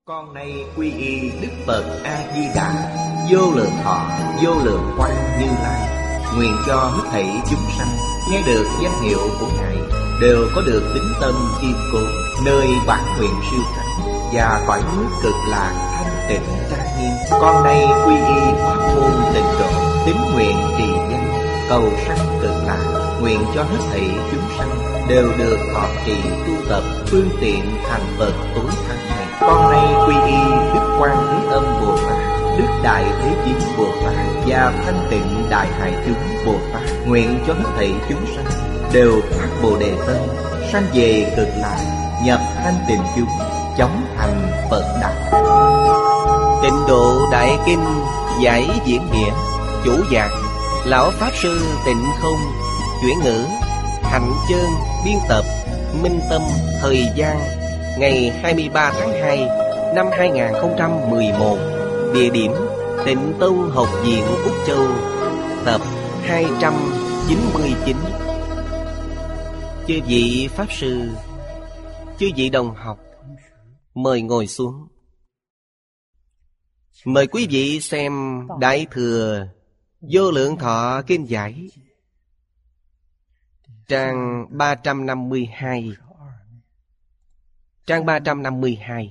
Con nay quy y Đức Phật A Di Đà, vô lượng thọ vô lượng quang Như Lai. Nguyện cho hết thảy chúng sanh nghe được danh hiệu của Ngài đều có được tín tâm kiên cố, nơi bản nguyện siêu thắng và cõi nước cực lạc thanh tịnh trang nghiêm. Con nay quy y pháp môn tịnh độ, tín nguyện trì danh cầu sanh cực lạc. Nguyện cho hết thảy chúng sanh đều được thọ trì tu tập phương tiện thành Phật tối thắng này. Con nay quy y Đức Quan Thế Âm Bồ Tát, Đức Đại Thế Chí Bồ Tát và Thanh Tịnh Đại Hải Chúng Bồ Tát. Nguyện cho hết thảy chúng sanh đều phát Bồ Đề Tâm, sanh về cực lạc, nhập thanh tịnh chúng, chóng thành Phật đạo. Tịnh Độ Đại Kinh giải diễn nghĩa. Chủ giảng Lão Pháp Sư Tịnh Không. Chuyển ngữ Hạnh Chơn. Biên tập Minh Tâm. Thời gian ngày 23 tháng 2 năm 2011. Địa điểm Tịnh Tông Học viện Úc Châu. Tập 299. Chư vị Pháp Sư, chư vị đồng học, mời ngồi xuống. Mời quý vị xem Đại Thừa Vô Lượng Thọ Kinh Giải, trang 352. Trang 352,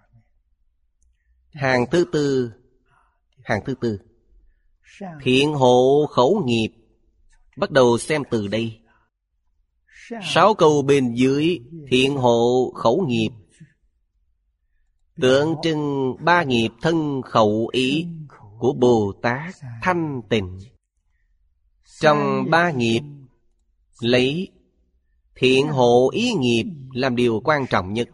hàng thứ tư. Hàng thứ tư, thiện hộ khẩu nghiệp. Bắt đầu xem từ đây. 6 câu bên dưới thiện hộ khẩu nghiệp tượng trưng 3 nghiệp thân khẩu ý của Bồ Tát thanh tịnh. Trong 3 nghiệp, lấy thiện hộ ý nghiệp làm điều quan trọng nhất.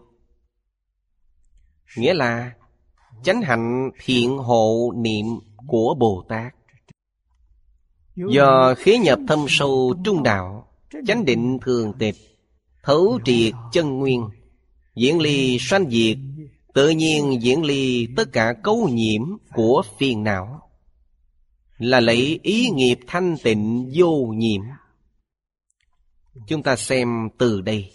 Nghĩa là chánh hạnh thiện hộ niệm của Bồ Tát. Do khế nhập thâm sâu trung đạo, chánh định thường tịch, thấu triệt chân nguyên, diễn ly sanh diệt, tự nhiên diễn ly tất cả cấu nhiễm của phiền não, là lấy ý nghiệp thanh tịnh vô nhiễm. Chúng ta xem từ đây.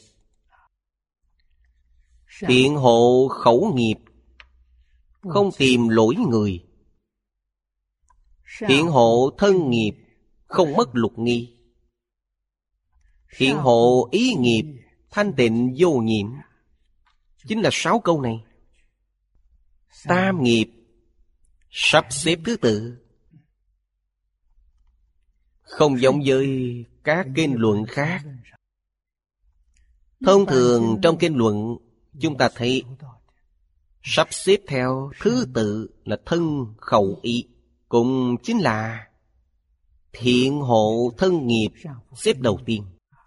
Thiện hộ khẩu nghiệp, không tìm lỗi người. Thiện hộ thân nghiệp, không mất lục nghi. Thiện hộ ý nghiệp, thanh tịnh vô nhiễm. Chính là 6 câu này. Tam nghiệp sắp xếp thứ tự, không giống với các kinh luận khác. Thông thường trong kinh luận chúng ta thấy sắp xếp theo thứ tự là thân khẩu ý, cũng chính là thiện hộ thân nghiệp xếp đầu tiên.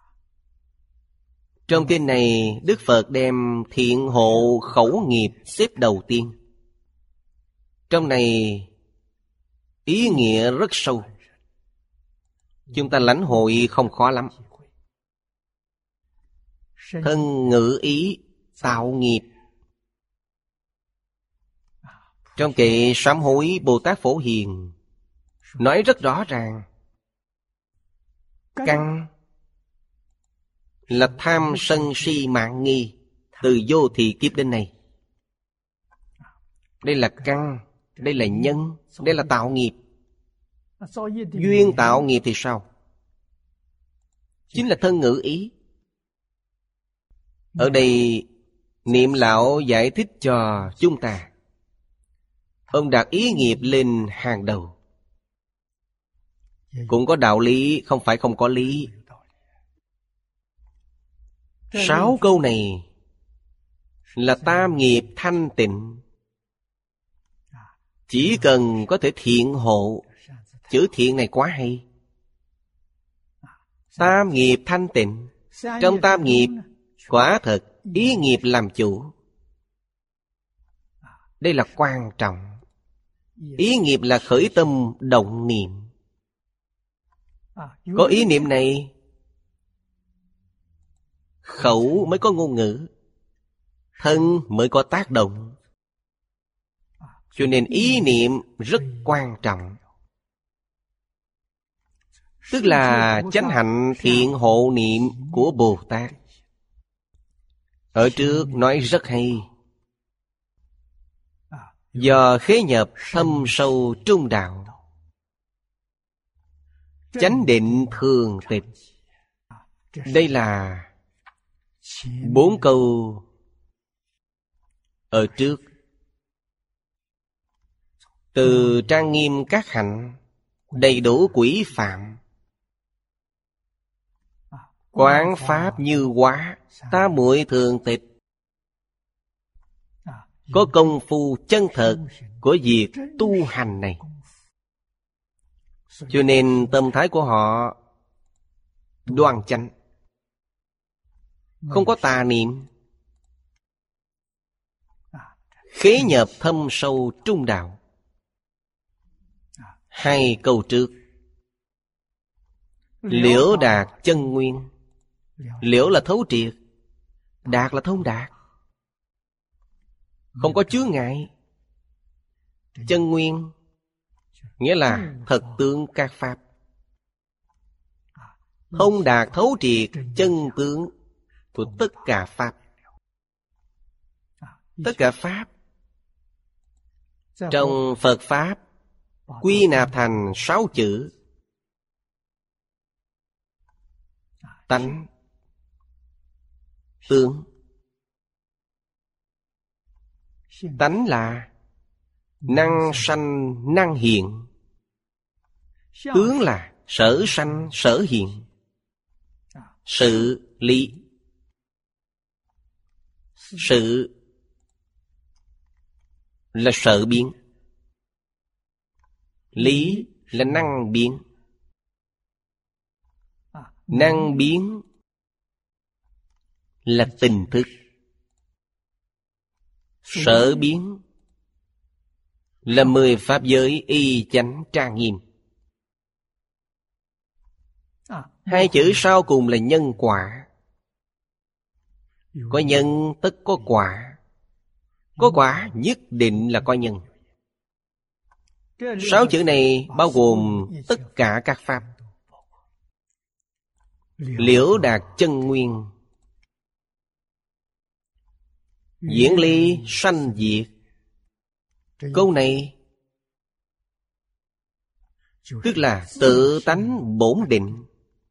Trong kinh này Đức Phật đem thiện hộ khẩu nghiệp xếp đầu tiên. Trong này ý nghĩa rất sâu, chúng ta lãnh hội không khó lắm. Thân ngữ ý tạo nghiệp. Trong kệ sám hối Bồ Tát Phổ Hiền nói rất rõ ràng, căn là tham sân si mạng nghi từ vô thị kiếp đến nay. Đây là căn, đây là nhân, đây là tạo nghiệp. Duyên tạo nghiệp thì sao? Chính là thân ngữ ý. Ở đây Niệm Lão giải thích cho chúng ta. Ông đặt ý nghiệp lên hàng đầu. Cũng có đạo lý, không phải không có lý. 6 câu này là tam nghiệp thanh tịnh. Chỉ cần có thể thiện hộ. Chữ thiện này quá hay. Tam nghiệp thanh tịnh. Trong tam nghiệp, quả thật ý nghiệp làm chủ. Đây là quan trọng. Ý nghiệp là khởi tâm động niệm. Có ý niệm này, khẩu mới có ngôn ngữ, thân mới có tác động. Cho nên ý niệm rất quan trọng. Tức là chánh hạnh thiện hộ niệm của Bồ Tát. Ở trước nói rất hay. Do khế nhập thâm sâu trung đạo, chánh định thường tịch. Đây là 4 câu ở trước. Từ trang nghiêm các hạnh, đầy đủ quỷ phạm, quán pháp như hóa, tam muội thường tịch. Có công phu chân thật của việc tu hành này, cho nên tâm thái của họ đoan chánh, không có tà niệm. Khế nhập thâm sâu trung đạo. 2 câu trước, liễu đạt chân nguyên. Liễu là thấu triệt, đạt là thông đạt, không có chướng ngại. Chân nguyên nghĩa là thật tướng các pháp. Thông đạt thấu triệt chân tướng của tất cả pháp. Tất cả pháp trong Phật Pháp quy nạp thành 6 chữ: tánh, tướng. Tánh là năng sanh năng hiện, tướng là sở sanh sở hiện. Sự lý, sự là sở biến, lý là năng biến. Năng biến là tình thức, sở biến là 10 pháp giới y chánh trang nghiêm. 2 chữ sau cùng là nhân quả. Có nhân tất có quả, có quả nhất định là có nhân. 6 chữ này bao gồm tất cả các pháp. Liễu đạt chân nguyên, diễn ly sanh diệt. Câu này tức là tự tánh bổn định,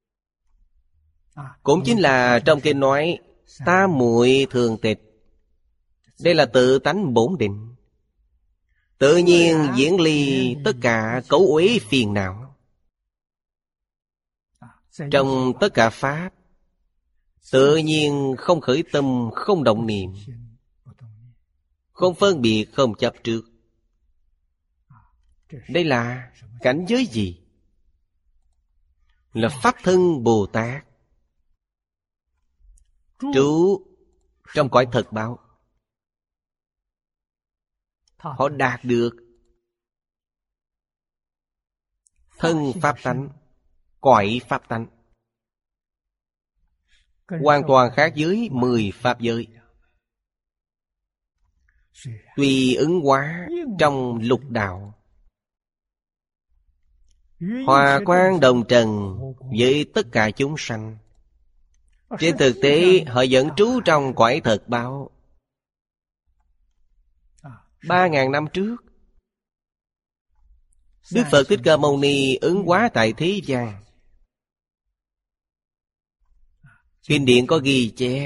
cũng chính là trong kinh nói tam muội thường tịch. Đây là tự tánh bổn định, tự nhiên diễn ly tất cả cấu uế phiền não. Trong tất cả pháp tự nhiên không khởi tâm, không động niệm, không phân biệt, không chấp trước. Đây là cảnh giới gì? Là Pháp Thân Bồ Tát trú trong cõi thật báo. Họ đạt được thân pháp tánh, cõi pháp tánh, hoàn toàn khác với 10 pháp giới. Tùy ứng hóa trong lục đạo, hòa quang đồng trần với tất cả chúng sanh. Trên thực tế họ vẫn trú trong cõi thật báo. 3.000 năm trước, Đức Phật Thích Ca Mâu Ni ứng hóa tại thế gian. Kinh điển có ghi chép,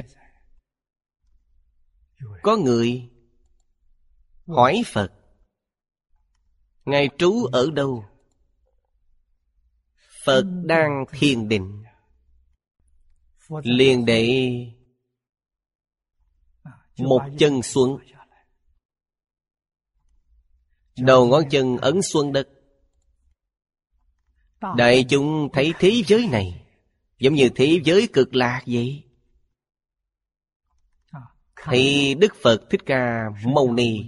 có người hỏi Phật: Ngài trú ở đâu? Phật đang thiền định. Liền để một chân xuống, đầu ngón chân ấn xuống đất. Đại chúng thấy thế giới này giống như thế giới cực lạc vậy. Thì Đức Phật Thích Ca Mâu Ni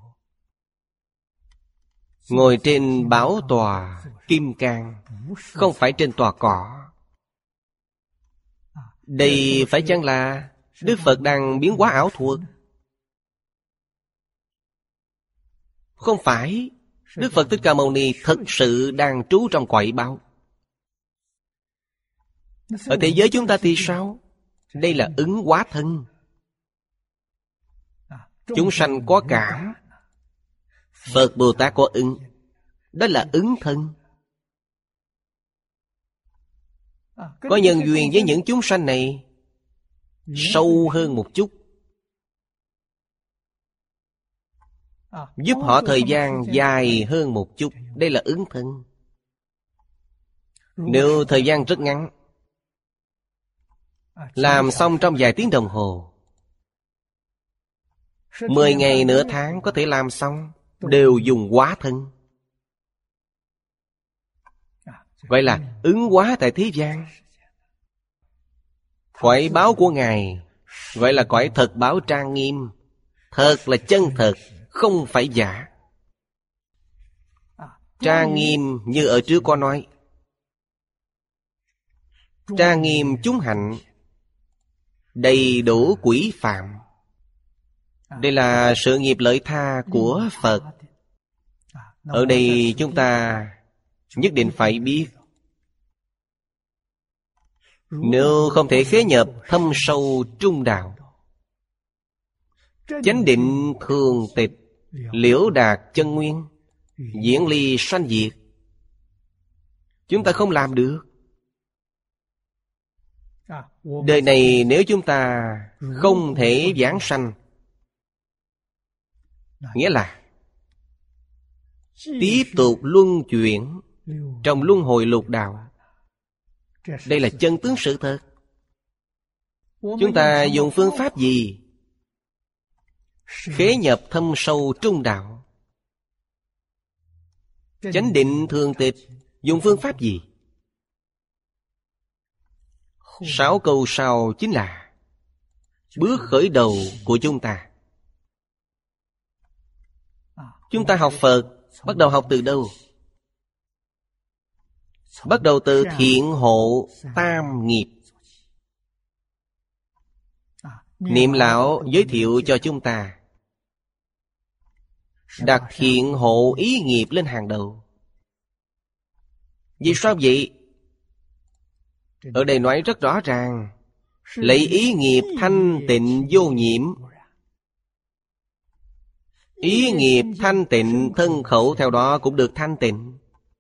ngồi trên bảo tòa kim cang, không phải trên tòa cỏ. Đây phải chăng là Đức Phật đang biến hóa ảo thuật? Không phải. Đức Phật Thích Ca Mâu Ni thật sự đang trú trong cõi báo. Ở thế giới chúng ta thì sao? Đây là ứng hóa thân. Chúng sanh có cảm, Phật Bồ Tát có ứng, đó là ứng thân. Có nhân duyên với những chúng sanh này sâu hơn một chút, giúp họ thời gian dài hơn một chút. Đây là ứng thân. Nếu thời gian rất ngắn, làm xong trong vài tiếng đồng hồ, 10 ngày nửa tháng có thể làm xong, đều dùng hóa thân. Gọi là ứng hóa tại thế gian. Cõi báo của Ngài gọi là cõi thật báo trang nghiêm. Thật là chân thật, không phải giả. Trang nghiêm như ở trước có nói, trang nghiêm chúng hạnh, đầy đủ quỷ phạm. Đây là sự nghiệp lợi tha của Phật. Ở đây chúng ta nhất định phải biết, nếu không thể khế nhập thâm sâu trung đạo, chánh định thường tịch, liễu đạt chân nguyên, diễn ly sanh diệt, chúng ta không làm được. Đời này nếu chúng ta không thể vãng sanh, nghĩa là tiếp tục luân chuyển trong luân hồi lục đạo. Đây là chân tướng sự thật. Chúng ta dùng phương pháp gì khế nhập thâm sâu trung đạo? Chánh định thường tịch dùng phương pháp gì? 6 câu sau chính là bước khởi đầu của chúng ta. Chúng ta học Phật bắt đầu học từ đâu? Bắt đầu từ thiện hộ tam nghiệp. Niệm lão giới thiệu cho chúng ta, đặt thiện hộ ý nghiệp lên hàng đầu. Vì sao vậy? Ở đây nói rất rõ ràng, lấy ý nghiệp thanh tịnh vô nhiễm. Ý nghiệp thanh tịnh, thân khẩu theo đó cũng được thanh tịnh.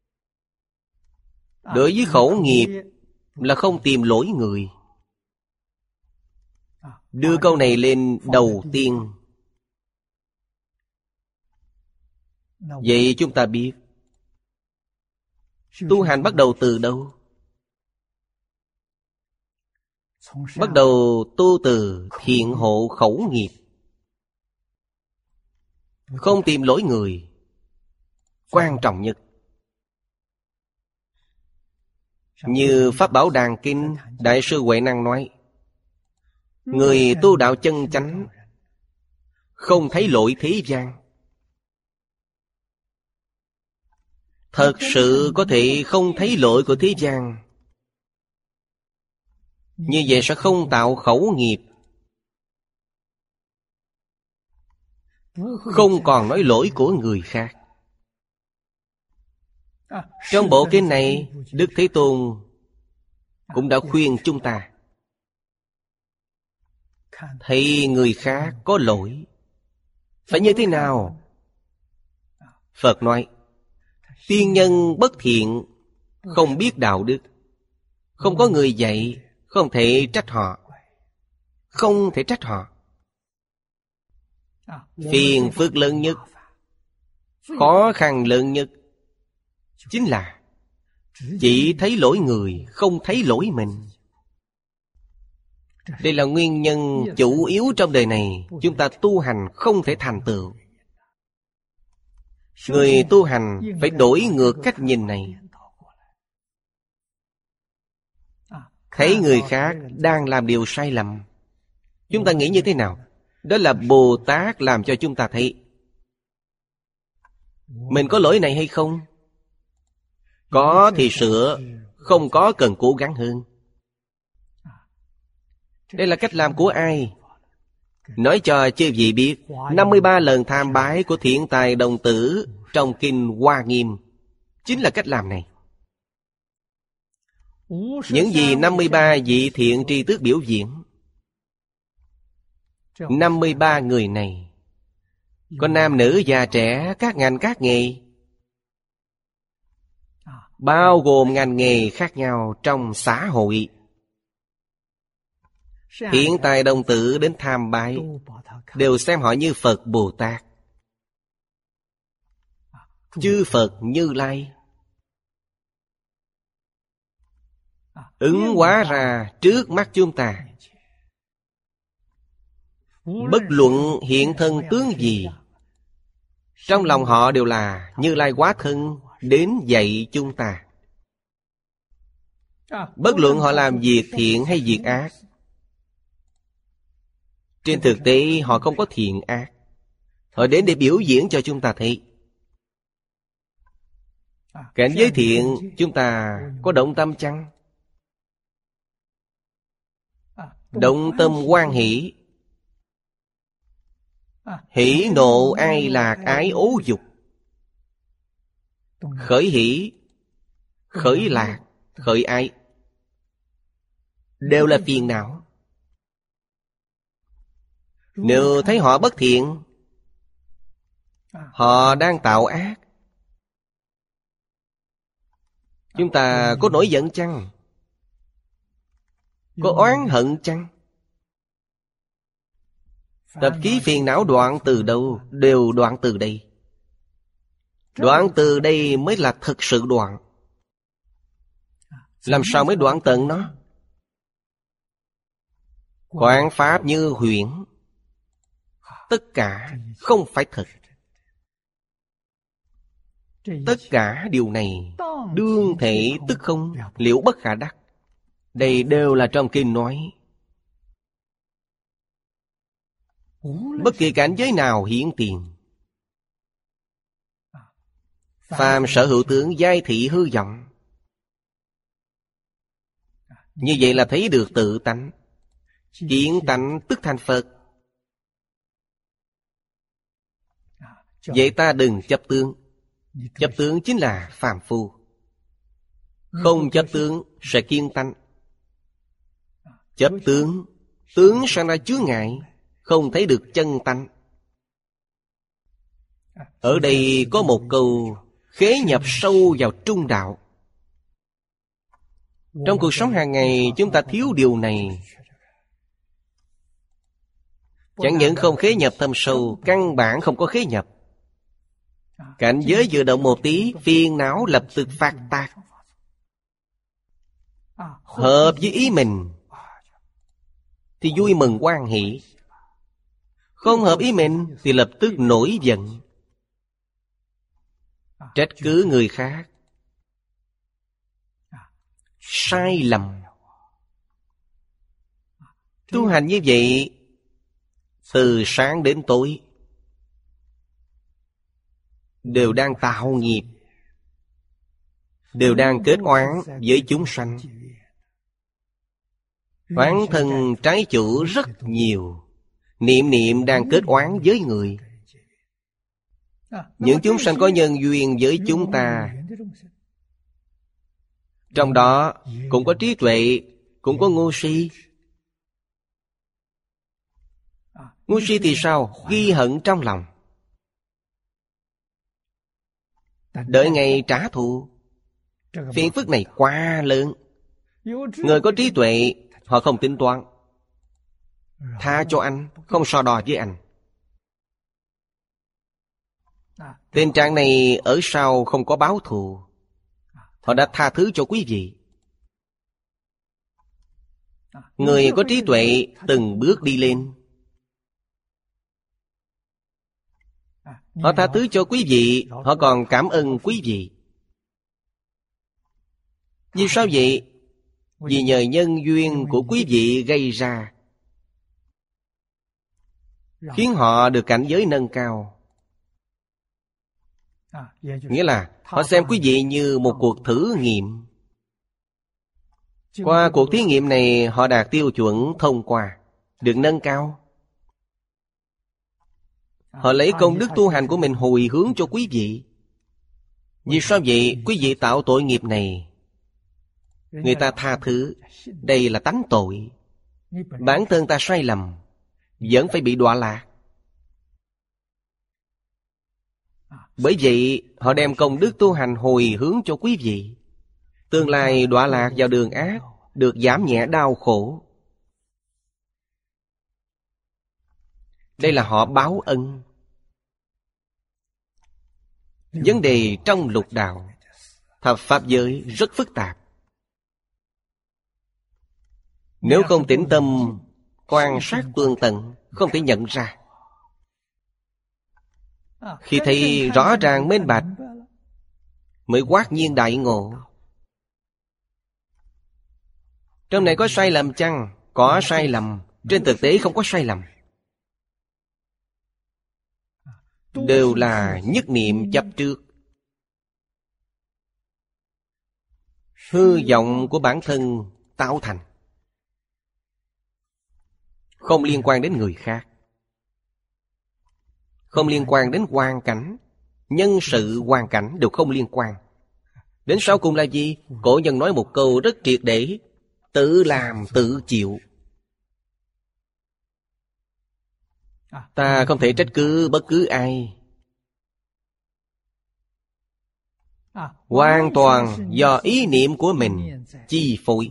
Đối với khẩu nghiệp là không tìm lỗi người. Đưa câu này lên đầu tiên. Vậy chúng ta biết tu hành bắt đầu từ đâu? Bắt đầu tu từ thiện hộ khẩu nghiệp. Không tìm lỗi người, quan trọng nhất. Như Pháp Bảo Đàn Kinh, Đại sư Huệ Năng nói, người tu đạo chân chánh không thấy lỗi thế gian. Thật sự có thể không thấy lỗi của thế gian, như vậy sẽ không tạo khẩu nghiệp, không còn nói lỗi của người khác. Trong bộ kinh này, Đức Thế Tôn cũng đã khuyên chúng ta, thấy người khác có lỗi phải như thế nào? Phật nói, tiên nhân bất thiện, không biết đạo đức, không có người dạy, không thể trách họ. Không thể trách họ. Phiền phức lớn nhất, khó khăn lớn nhất chính là chỉ thấy lỗi người, không thấy lỗi mình. Đây là nguyên nhân chủ yếu trong đời này chúng ta tu hành không thể thành tựu. Người tu hành phải đổi ngược cách nhìn này. Thấy người khác đang làm điều sai lầm, chúng ta nghĩ như thế nào? Đó là Bồ Tát làm cho chúng ta thấy. Mình có lỗi này hay không? Có thì sửa, không có cần cố gắng hơn. Đây là cách làm của ai? Nói cho chư vị biết, 53 lần tham bái của Thiện Tài Đồng Tử trong Kinh Hoa Nghiêm chính là cách làm này. Những gì 53 vị thiện tri tước biểu diễn, 53 người này Có nam nữ già trẻ, các ngành các nghề, bao gồm ngành nghề khác nhau trong xã hội. Thiện tài đồng tử đến tham bái, đều xem họ như Phật Bồ Tát, chư Phật Như Lai, ứng hóa ra trước mắt chúng ta. Bất luận hiện thân tướng gì, trong lòng họ đều là Như Lai hóa thân đến dạy chúng ta. Bất luận họ làm việc thiện hay việc ác, trên thực tế họ không có thiện ác, họ đến để biểu diễn cho chúng ta thấy. Cảnh giới thiện chúng ta có động tâm chăng? Động tâm hoan hỷ, hỷ nộ ai lạc ái ố dục, khởi hỷ, khởi lạc, khởi ái, đều là phiền não. Nếu thấy họ bất thiện, họ đang tạo ác, chúng ta có nổi giận chăng? Có oán hận chăng? Tập khí phiền não đoạn từ đâu? Đều đoạn từ đây. Đoạn từ đây mới là thực sự đoạn. Làm sao mới đoạn tận nó? Quán pháp như huyễn, tất cả không phải thật. Tất cả điều này đương thể tức không, liễu bất khả đắc. Đây đều là trong kinh nói. Bất kỳ cảnh giới nào hiển tiền, phàm sở hữu tướng giai thị hư vọng, như vậy là thấy được tự tánh. Kiến tánh tức thành Phật. Vậy ta đừng chấp tướng. Chấp tướng chính là phàm phu. Không chấp tướng sẽ kiên tánh. Chấp tướng, tướng sang ra chướng ngại, không thấy được chân tánh. Ở đây có một câu khế nhập sâu vào trung đạo. Trong cuộc sống hàng ngày chúng ta thiếu điều này. Chẳng những không khế nhập thâm sâu, căn bản không có khế nhập. Cảnh giới vừa động một tí, phiền não lập tức phát tác. Hợp với ý mình thì vui mừng hoan hỷ, không hợp ý mình thì lập tức nổi giận, trách cứ người khác, sai lầm. Tu hành như vậy từ sáng đến tối đều đang tạo nghiệp, đều đang kết oán với chúng sanh. Oán thân trái chủ rất nhiều, niệm niệm đang kết oán với người. Những chúng sanh có nhân duyên với chúng ta, trong đó cũng có trí tuệ, cũng có ngu si. Ngu si thì sao? Ghi hận trong lòng, đợi ngày trả thù. Phiền phức này quá lớn. Người có trí tuệ, họ không tính toán, tha cho anh, không so đo với anh. Tình trạng này ở sau không có báo thù, họ đã tha thứ cho quý vị. Người có trí tuệ từng bước đi lên, họ tha thứ cho quý vị, họ còn cảm ơn quý vị. Vì sao vậy? Vì nhờ nhân duyên của quý vị gây ra, khiến họ được cảnh giới nâng cao. Nghĩa là họ xem quý vị như một cuộc thử nghiệm. Qua cuộc thí nghiệm này họ đạt tiêu chuẩn thông qua, được nâng cao. Họ lấy công đức tu hành của mình hồi hướng cho quý vị. Vì sao vậy? Quý vị tạo tội nghiệp này, người ta tha thứ. Đây là tánh tội. Bản thân ta sai lầm, vẫn phải bị đọa lạc. Bởi vậy họ đem công đức tu hành hồi hướng cho quý vị. Tương lai đọa lạc vào đường ác, được giảm nhẹ đau khổ. Đây là họ báo ân. Vấn đề trong lục đạo, thập pháp giới rất phức tạp. Nếu không tĩnh tâm quan sát tường tận, không thể nhận ra. Khi thấy rõ ràng minh bạch, mới quát nhiên đại ngộ. Trong này có sai lầm chăng? Có sai lầm. Trên thực tế không có sai lầm. Đều là nhất niệm chấp trước. Hư vọng của bản thân tạo thành, không liên quan đến người khác, không liên quan đến hoàn cảnh. Nhân sự hoàn cảnh đều không liên quan. Đến sau cùng là gì? Cổ nhân nói một câu rất triệt để: tự làm tự chịu. Ta không thể trách cứ bất cứ ai. Hoàn toàn do ý niệm của mình chi phối.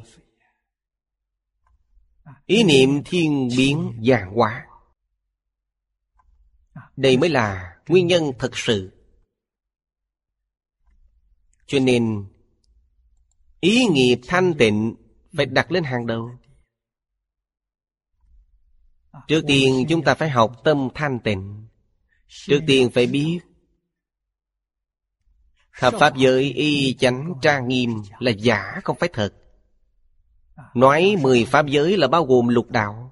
Ý niệm thiên biến vạn hóa. Đây mới là nguyên nhân thật sự. Cho nên ý nghiệp thanh tịnh phải đặt lên hàng đầu. Trước tiên chúng ta phải học tâm thanh tịnh. Trước tiên phải biết thập pháp giới y chánh trang nghiêm là giả, không phải thật. Nói 10 pháp giới là bao gồm lục đạo.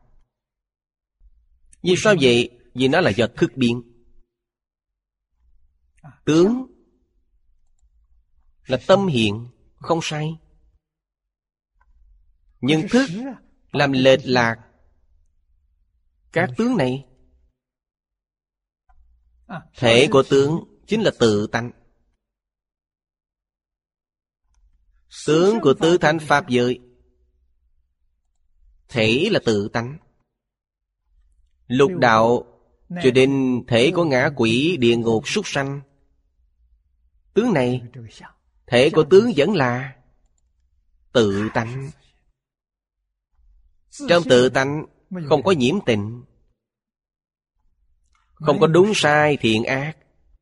Vì sao vậy? Vì nó là do thức biến. Tướng là tâm hiện, không sai. Nhưng thức làm lệch lạc các tướng này. Thể của tướng chính là tự tánh. Tướng của tứ thánh pháp giới, thể là tự tánh. Lục đạo cho đến thể của ngã quỷ, địa ngục, súc sanh. Tướng này, thể của tướng vẫn là tự tánh. Trong tự tánh không có nhiễm tịnh, không có đúng sai thiện ác.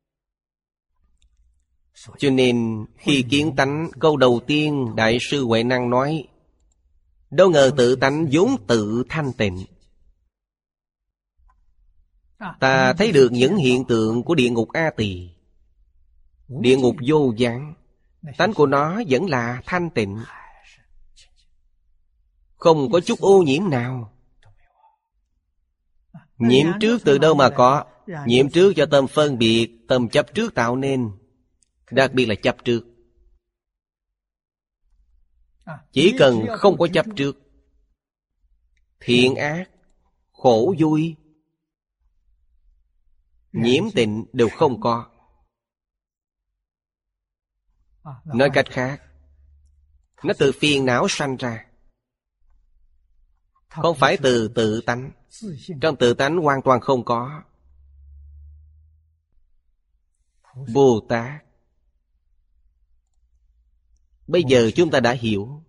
Cho nên khi kiến tánh, câu đầu tiên Đại sư Huệ Năng nói: đâu ngờ tự tánh vốn tự thanh tịnh. Ta thấy được những hiện tượng của địa ngục A Tỳ, địa ngục vô gián. Tánh của nó vẫn là thanh tịnh, không có chút ô nhiễm nào. Nhiễm trước từ đâu mà có? Nhiễm trước do tâm phân biệt, tâm chấp trước tạo nên. Đặc biệt là chấp trước. Chỉ cần không có chấp trước, thiện ác, khổ vui, nhiễm tịnh đều không có. Nói cách khác, nó từ phiền não sanh ra, không phải từ tự tánh. Trong tự tánh hoàn toàn không có. Bồ Tát, bây giờ chúng ta đã hiểu.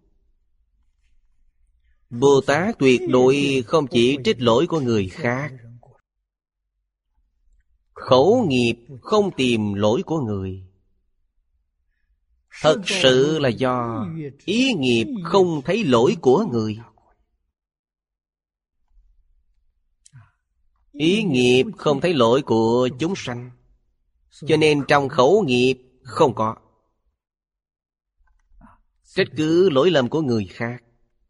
Bồ Tát tuyệt đối không chỉ trích lỗi của người khác. Khẩu nghiệp không tìm lỗi của người. Thật sự là do ý nghiệp không thấy lỗi của người. Ý nghiệp không thấy lỗi của chúng sanh, cho nên trong khẩu nghiệp không có trách cứ lỗi lầm của người khác.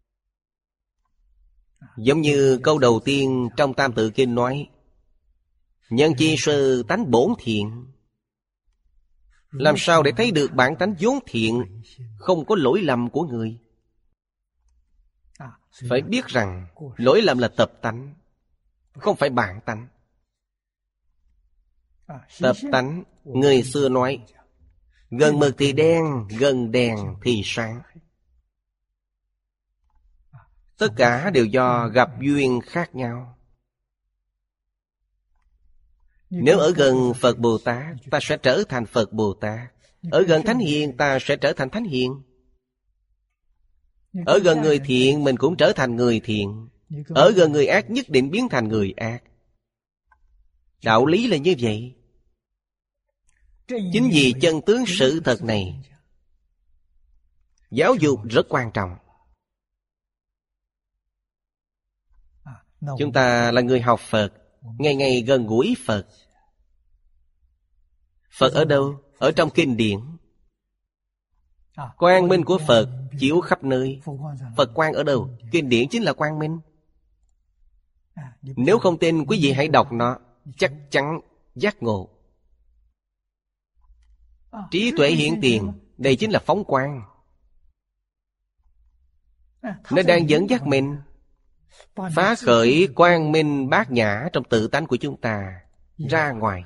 Giống như câu đầu tiên trong Tam Tự Kinh nói: nhân chi sư tánh bổn thiện. Làm sao để thấy được bản tánh vốn thiện, không có lỗi lầm của người? Phải biết rằng lỗi lầm là tập tánh, không phải bản tánh. Tập tánh, người xưa nói: gần mực thì đen, gần đèn thì sáng. Tất cả đều do gặp duyên khác nhau. Nếu ở gần Phật Bồ Tát, ta sẽ trở thành Phật Bồ Tát. Ở gần Thánh Hiền, ta sẽ trở thành Thánh Hiền. Ở gần người thiện, mình cũng trở thành người thiện. Ở gần người ác, nhất định biến thành người ác. Đạo lý là như vậy. Chính vì chân tướng sự thật này, giáo dục rất quan trọng. Chúng ta là người học Phật, ngày ngày gần gũi Phật. Phật ở đâu? Ở trong kinh điển. Quang minh của Phật chiếu khắp nơi. Phật quang ở đâu? Kinh điển chính là quang minh. Nếu không tin, quý vị hãy đọc nó, chắc chắn giác ngộ. Trí tuệ hiện tiền, đây chính là phóng quang. Nó đang dẫn dắt mình phá khởi quang minh bát nhã trong tự tánh của chúng ta ra ngoài.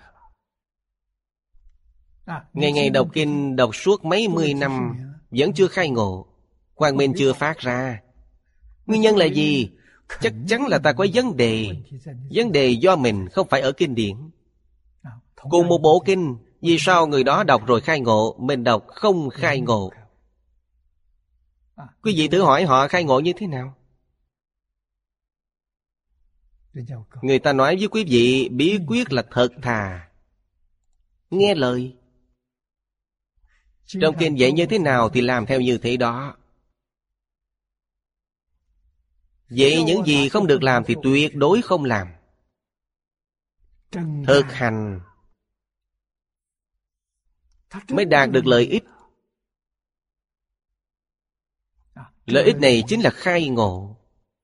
Ngày ngày đọc kinh, đọc suốt mấy mươi năm vẫn chưa khai ngộ, quang minh chưa phát ra. Nguyên nhân là gì? Chắc chắn là ta có vấn đề. Vấn đề do mình, không phải ở kinh điển. Cùng một bộ kinh, vì sao người đó đọc rồi khai ngộ, mình đọc không khai ngộ? Quý vị thử hỏi họ khai ngộ như thế nào? Người ta nói với quý vị, bí quyết là thật thà, nghe lời. Trong kinh dạy như thế nào thì làm theo như thế đó. Vậy những gì không được làm thì tuyệt đối không làm. Thực hành mới đạt được lợi ích. Lợi ích này chính là khai ngộ.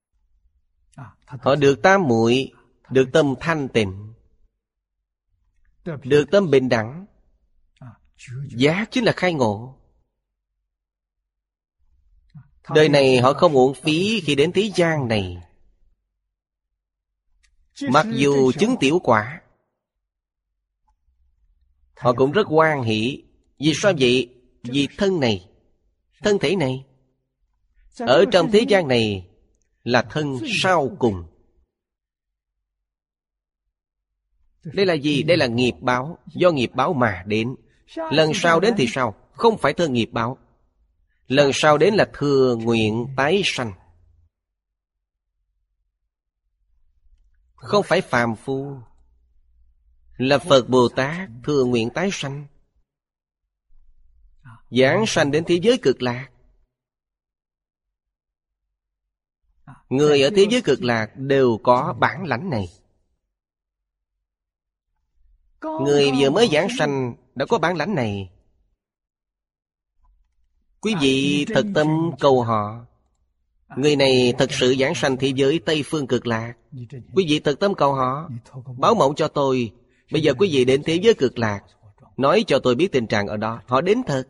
Họ được tam muội, được tâm thanh tịnh, được tâm bình đẳng. Giác chính là khai ngộ. Đời này họ không uổng phí khi đến thế gian này. Mặc dù chứng tiểu quả, họ cũng rất hoan hỷ. Vì sao vậy? Vì thân này, thân thể này, ở trong thế gian này là thân sau cùng. Đây là gì? Đây là nghiệp báo. Do nghiệp báo mà đến. Lần sau đến thì sao? Không phải thân nghiệp báo. Lần sau đến là thừa nguyện tái sanh. Không phải phàm phu, là Phật Bồ Tát thừa nguyện tái sanh, giảng sanh đến thế giới cực lạc. Người ở thế giới cực lạc đều có bản lãnh này. Người vừa mới giảng sanh đã có bản lãnh này. Quý vị thật tâm cầu họ. Người này thật sự giảng sanh thế giới Tây Phương Cực Lạc. Quý vị thật tâm cầu họ. Báo mộng cho tôi, bây giờ quý vị đến thế giới Cực Lạc, nói cho tôi biết tình trạng ở đó. Họ đến thật.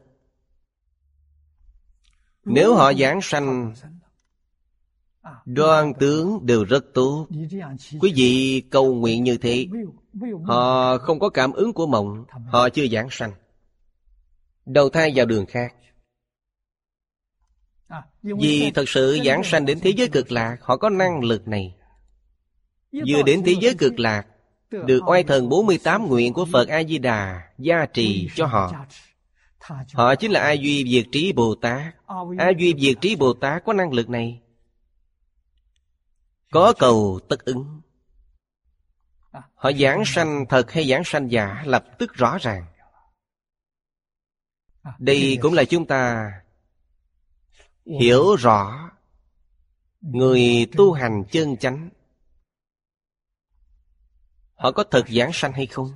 Nếu họ giảng sanh đoan tướng đều rất tốt. Quý vị cầu nguyện như thế, họ không có cảm ứng của mộng, họ chưa giảng sanh, đầu thai vào đường khác. Vì thật sự giảng sanh đến thế giới Cực Lạc, họ có năng lực này. Vừa đến thế giới Cực Lạc, được oai thần 48 nguyện của Phật A-di-đà gia trì cho họ. Họ chính là A Duy Diệt Trí Bồ Tát. A Duy Diệt Trí Bồ Tát có năng lực này. Có cầu tất ứng. Họ giảng sanh thật hay giảng sanh giả lập tức rõ ràng. Đây cũng là chúng ta hiểu rõ người tu hành chân chánh, họ có thật giảng sanh hay không.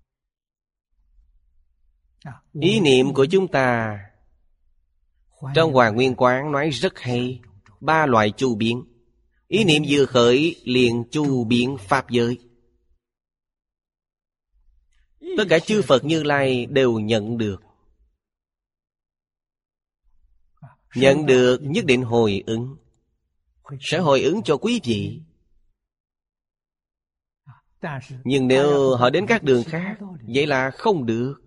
Ý niệm của chúng ta trong Hòa Nguyên Quán nói rất hay. 3 loại chu biến. Ý niệm vừa khởi liền chu biến pháp giới. Tất cả chư Phật Như Lai đều nhận được. Nhận được nhất định hồi ứng. Sẽ hồi ứng cho quý vị. Nhưng nếu họ đến các đường khác, vậy là không được.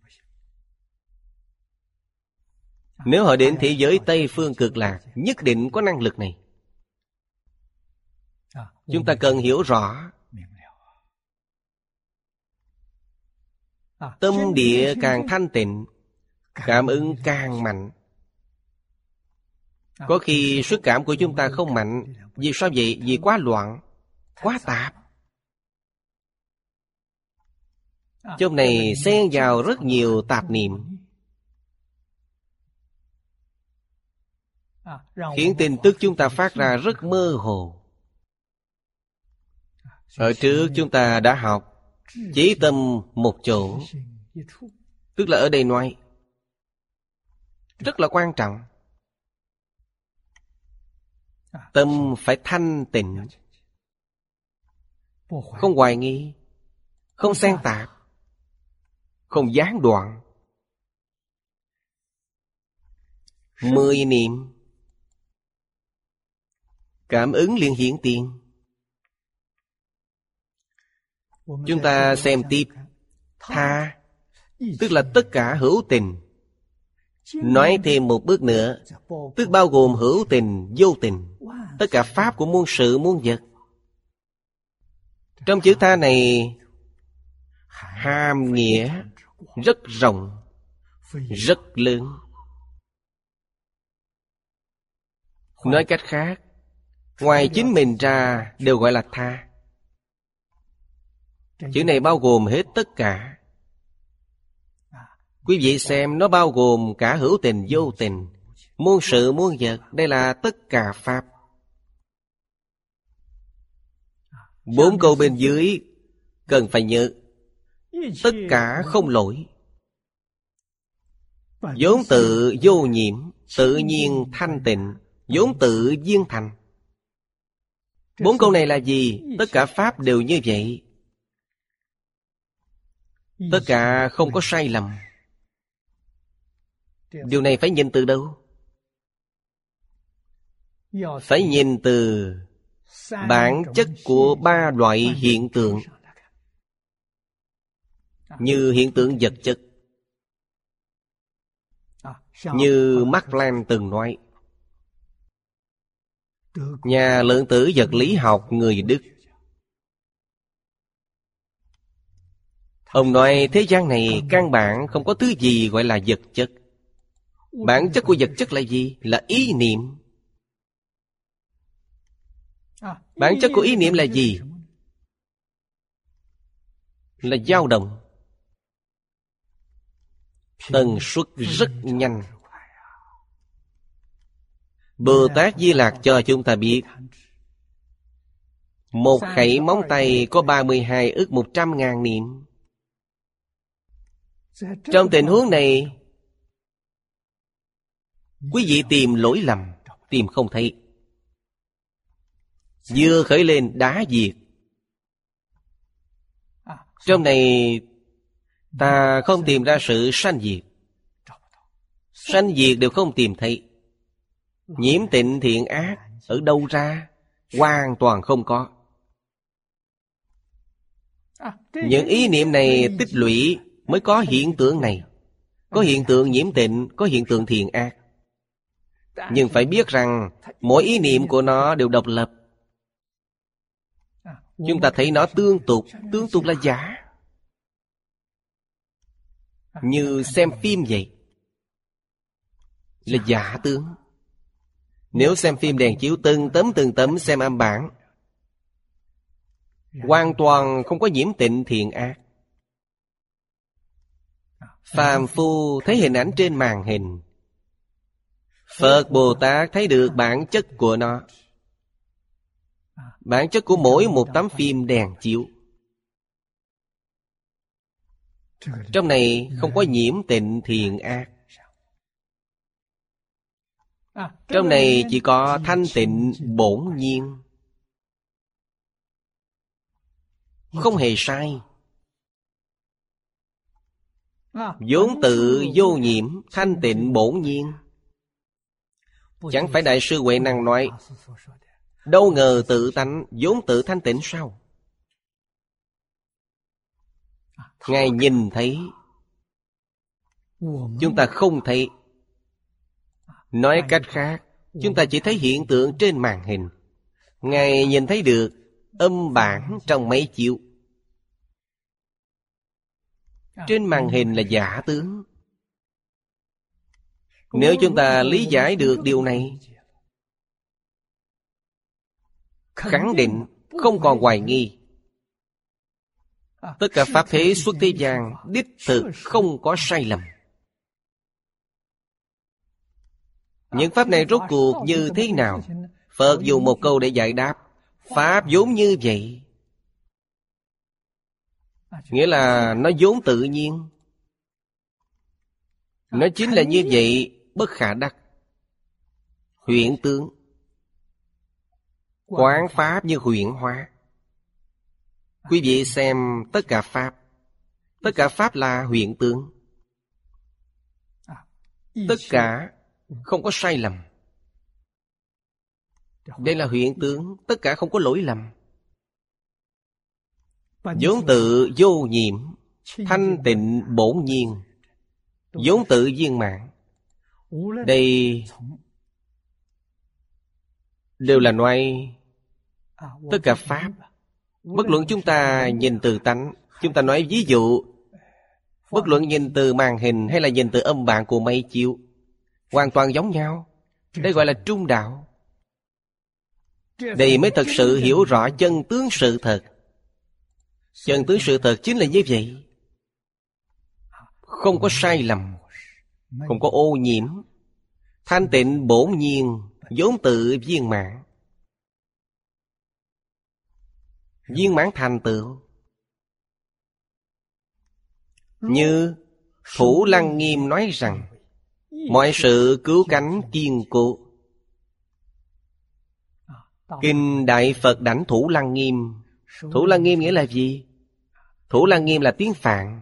Nếu họ đến thế giới Tây Phương Cực Lạc, nhất định có năng lực này. Chúng ta cần hiểu rõ. Tâm địa càng thanh tịnh, cảm ứng càng mạnh. Có khi xuất cảm của chúng ta không mạnh. Vì sao vậy? Vì quá loạn, quá tạp. Trong này xen vào rất nhiều tạp niệm, khiến tin tức chúng ta phát ra rất mơ hồ. Ở trước chúng ta đã học chí tâm một chỗ, tức là ở đây nói rất là quan trọng. Tâm phải thanh tịnh, không hoài nghi, không xen tạp, không gián đoạn. 10 niệm, cảm ứng liền hiện tiền. Chúng ta xem tiếp. Tha, tức là tất cả hữu tình. Nói thêm một bước nữa, tức bao gồm hữu tình, vô tình, tất cả pháp của muôn sự muôn vật. Trong chữ tha này hàm nghĩa rất rộng, rất lớn. Nói cách khác, ngoài chính mình ra đều gọi là tha. Chữ này bao gồm hết tất cả. Quý vị xem, nó bao gồm cả hữu tình, vô tình, muôn sự, muôn vật. Đây là tất cả pháp. 4 câu bên dưới cần phải nhớ. Tất cả không lỗi, vốn tự vô nhiễm, tự nhiên thanh tịnh, vốn tự viên thành. 4 câu này là gì? Tất cả pháp đều như vậy. Tất cả không có sai lầm. Điều này phải nhìn từ đâu? Phải nhìn từ bản chất của 3 loại hiện tượng. Như hiện tượng vật chất, như Max Planck từng nói, nhà lượng tử vật lý học người Đức. Ông nói thế gian này căn bản không có thứ gì gọi là vật chất. Bản chất của vật chất là gì? Là ý niệm. Bản chất của ý niệm là gì? Là dao động, tần suất rất nhanh. Bồ Tát Di Lặc cho chúng ta biết, một khẩy móng tay có 32 ức 100.000 niệm. Trong tình huống này, quý vị tìm lỗi lầm, tìm không thấy. Vừa khởi lên đã diệt. Trong này ta không tìm ra sự sanh diệt. Sanh diệt đều không tìm thấy. Nhiễm tịnh thiện ác ở đâu ra? Hoàn toàn không có. Những ý niệm này tích lũy mới có hiện tượng này. Có hiện tượng nhiễm tịnh, có hiện tượng thiện ác. Nhưng phải biết rằng mỗi ý niệm của nó đều độc lập. Chúng ta thấy nó tương tục. Tương tục là giả. Như xem phim vậy, là giả tướng. Nếu xem phim đèn chiếu từng tấm xem âm bản, hoàn toàn không có nhiễm tịnh thiện ác. Phàm phu thấy hình ảnh trên màn hình, Phật Bồ Tát thấy được bản chất của nó. Bản chất của mỗi một tấm phim đèn chiếu. Trong này không có nhiễm tịnh thiện ác. Trong này chỉ có thanh tịnh bổn nhiên, không hề sai. Vốn tự vô nhiễm, thanh tịnh bổn nhiên. Chẳng phải Đại sư Huệ Năng nói, đâu ngờ tự tánh vốn tự thanh tịnh sao? Ngài nhìn thấy, chúng ta không thấy. Nói cách khác, chúng ta chỉ thấy hiện tượng trên màn hình. Ngài nhìn thấy được âm bản trong máy chiếu. Trên màn hình là giả tướng. Nếu chúng ta lý giải được điều này, khẳng định không còn hoài nghi. Tất cả pháp thế xuất thế gian đích thực không có sai lầm. Những pháp này rốt cuộc như thế nào? Phật dùng một câu để giải đáp. Pháp vốn như vậy, nghĩa là nó vốn tự nhiên. Nó chính là như vậy, bất khả đắc. Huyễn tướng. Quán pháp như huyễn hóa. Quý vị xem tất cả pháp. Tất cả pháp là huyễn tướng. Tất cả không có sai lầm. Đây là huyễn tướng, tất cả không có lỗi lầm. Vốn tự vô nhiễm, thanh tịnh bổn nhiên, vốn tự viên mãn. Đây đều là nói tất cả pháp. Bất luận chúng ta nhìn từ tánh, chúng ta nói ví dụ, bất luận nhìn từ màn hình hay là nhìn từ âm bạn của máy chiếu, hoàn toàn giống nhau. Đây gọi là trung đạo. Đây mới thật sự hiểu rõ chân tướng sự thật. Chân tướng sự thật chính là như vậy. Không có sai lầm, không có ô nhiễm, thanh tịnh bổn nhiên, vốn tự viên mãn. Viên mãn thành tựu. Như Thủ Lăng Nghiêm nói rằng, mọi sự cứu cánh kiên cố. Kinh Đại Phật Đảnh Thủ Lăng Nghiêm. Thủ Lăng Nghiêm nghĩa là gì? Thủ Lăng Nghiêm là tiếng Phạn.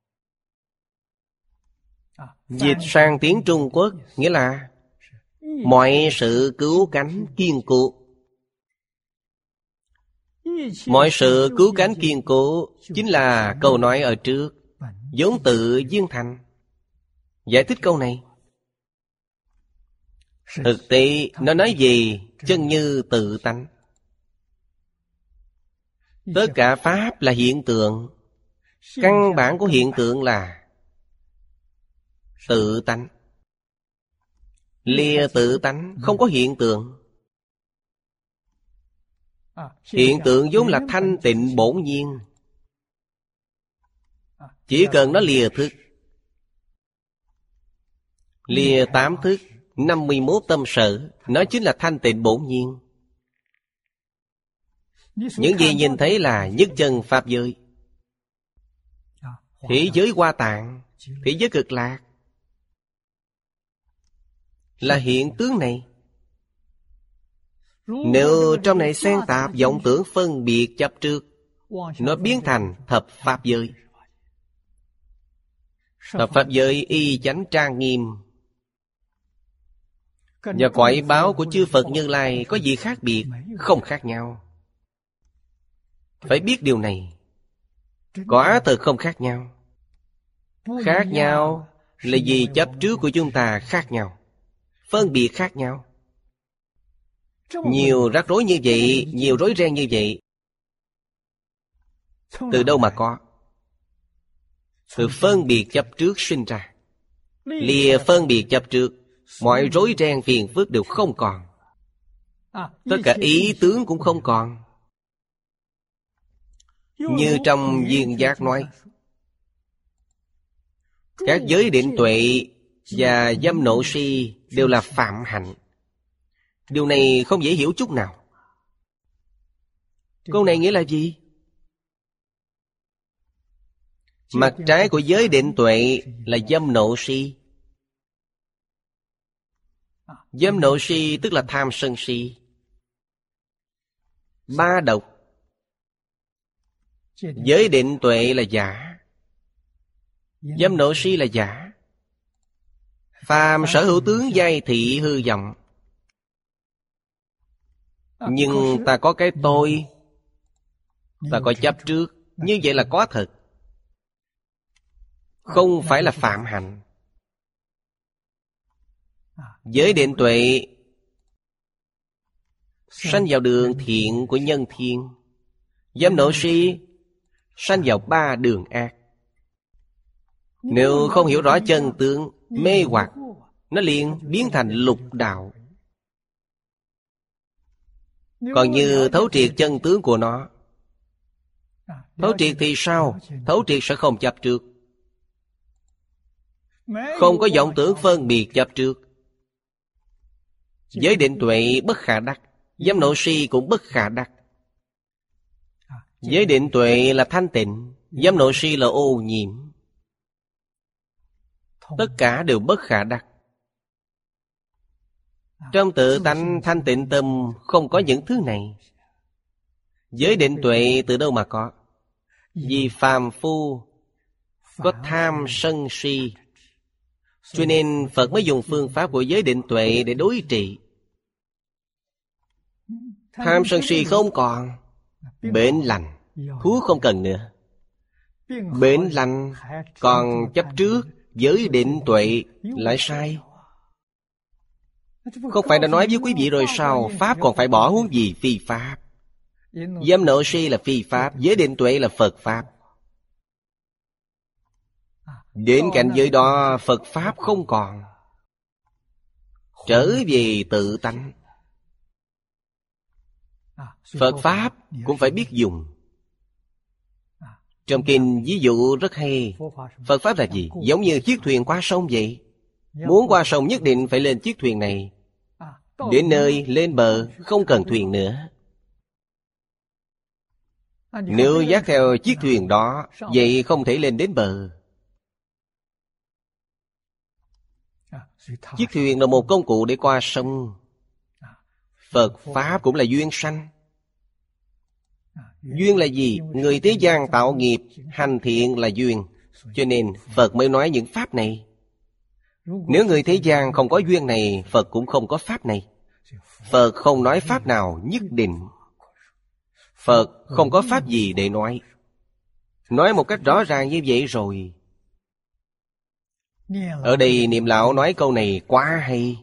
Dịch sang tiếng Trung Quốc nghĩa là mọi sự cứu cánh kiên cố. Mọi sự cứu cánh kiên cố chính là câu nói ở trước, vốn tự viên thành. Giải thích câu này. Thực tế nó nói gì? Chân như tự tánh. Tất cả pháp là hiện tượng. Căn bản của hiện tượng là tự tánh. Lìa tự tánh không có hiện tượng. Hiện tượng vốn là thanh tịnh bổn nhiên. Chỉ cần nó lìa thức, lìa 8 thức, 51 tâm sở, nó chính là thanh tịnh bổn nhiên. Những gì nhìn thấy là nhất chân pháp giới, thế giới Hoa Tạng, thế giới Cực Lạc, là hiện tướng này. Nếu trong này xen tạp vọng tưởng phân biệt chấp trước, nó biến thành thập pháp giới. Thập pháp giới y chánh trang nghiêm. Và cõi báo của chư Phật Như Lai có gì khác biệt? Không khác nhau. Phải biết điều này. Quả thật không khác nhau. Khác nhau là vì chấp trước của chúng ta khác nhau, phân biệt khác nhau. Nhiều rắc rối như vậy, nhiều rối ren như vậy, từ đâu mà có? Từ phân biệt chấp trước sinh ra. Lìa phân biệt chấp trước, mọi rối ren phiền phức đều không còn. Tất cả ý tướng cũng không còn. Như trong Duyên Giác nói, các giới định tuệ và dâm nộ si đều là phạm hạnh. Điều này không dễ hiểu chút nào. Câu này nghĩa là gì? Mặt trái của giới định tuệ là dâm nộ si. Dâm nộ si tức là tham sân si. Ba độc. Giới định tuệ là giả, dâm nộ si là giả. Phàm sở hữu tướng giai thị hư vọng. Nhưng ta có cái tôi, ta có chấp trước, như vậy là có thật, không phải là phạm hạnh. Giới định tuệ sanh vào đường thiện của nhân thiên. Dâm nộ si sanh vào 3 đường ác. Nếu không hiểu rõ chân tướng, mê hoặc, nó liền biến thành lục đạo. Còn như thấu triệt chân tướng của nó, thấu triệt thì sao? Thấu triệt sẽ không chấp trước, không có vọng tưởng phân biệt chấp trước. Giới định tuệ bất khả đắc, dâm nộ si cũng bất khả đắc. Giới định tuệ là thanh tịnh, dâm nộ si là ô nhiễm. Tất cả đều bất khả đắc. Trong tự tánh thanh tịnh tâm không có những thứ này. Giới định tuệ từ đâu mà có? Vì phàm phu có tham sân si, cho nên Phật mới dùng phương pháp của giới định tuệ để đối trị. Tham sân si không còn, bệnh lành, thuốc không cần nữa. Bệnh lành còn chấp trước, giới định tuệ lại sai. Không phải đã nói với quý vị rồi sao? Pháp còn phải bỏ, huống gì phi pháp. Dâm nộ si là phi pháp, giới định tuệ là Phật pháp. Đến cảnh giới đó Phật pháp không còn, trở về tự tánh. Phật pháp cũng phải biết dùng. Trong kinh ví dụ rất hay. Phật pháp là gì? Giống như chiếc thuyền qua sông vậy. Muốn qua sông nhất định phải lên chiếc thuyền này. Đến nơi lên bờ không cần thuyền nữa. Nếu dắt theo chiếc thuyền đó, vậy không thể lên đến bờ. Chiếc thuyền là một công cụ để qua sông. Phật pháp cũng là duyên sanh. Duyên là gì? Người thế gian tạo nghiệp, hành thiện là duyên. Cho nên Phật mới nói những pháp này. Nếu người thế gian không có duyên này, Phật cũng không có pháp này. Phật không nói pháp nào nhất định. Phật không có pháp gì để nói. Nói một cách rõ ràng như vậy rồi. Ở đây Niệm Lão nói câu này quá hay.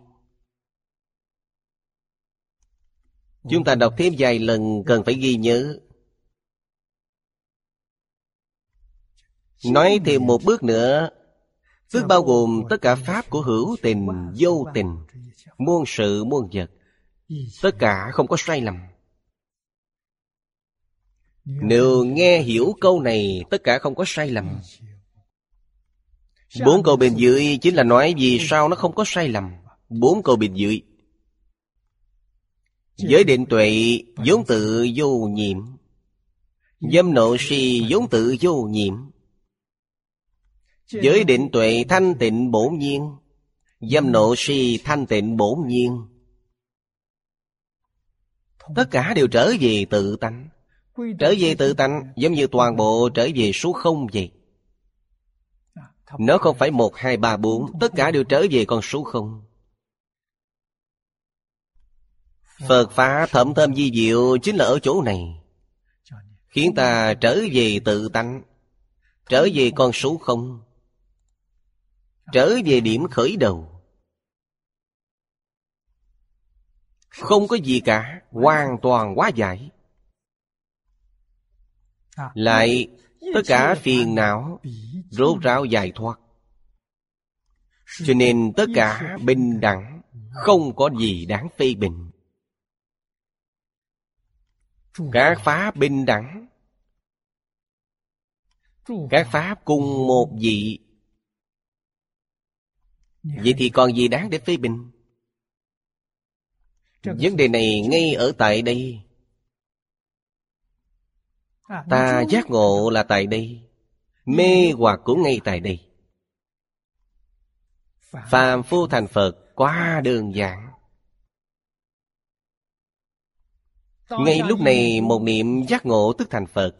Chúng ta đọc thêm vài lần cần phải ghi nhớ. Nói thêm một bước nữa, tức bao gồm tất cả pháp của hữu tình, vô tình, muôn sự muôn vật. Tất cả không có sai lầm. Nếu nghe hiểu câu này, tất cả không có sai lầm. 4 câu bên dưới chính là nói vì sao nó không có sai lầm. 4 câu bên dưới. Giới định tuệ vốn tự vô nhiễm, dâm nộ si vốn tự vô nhiễm. Giới định tuệ thanh tịnh bổn nhiên, dâm nộ si thanh tịnh bổn nhiên. Tất cả đều trở về tự tánh. Trở về tự tánh giống như toàn bộ trở về số không vậy. Nó không phải 1, 2, 3, 4. Tất cả đều trở về con số không. Phật Pháp thậm thâm vi diệu chính là ở chỗ này, khiến ta trở về tự tánh, trở về con số không, trở về điểm khởi đầu. Không có gì cả, hoàn toàn hóa giải. Lại tất cả phiền não rốt ráo giải thoát. Cho nên tất cả bình đẳng, không có gì đáng phê bình. Các pháp bình đẳng, các pháp cùng một vị. Vậy thì còn gì đáng để phê bình? Vấn đề này ngay ở tại đây. Ta giác ngộ là tại đây, mê hoặc cũng ngay tại đây. Phàm phu thành Phật quá đơn giản. Ngay lúc này một niệm giác ngộ tức thành Phật.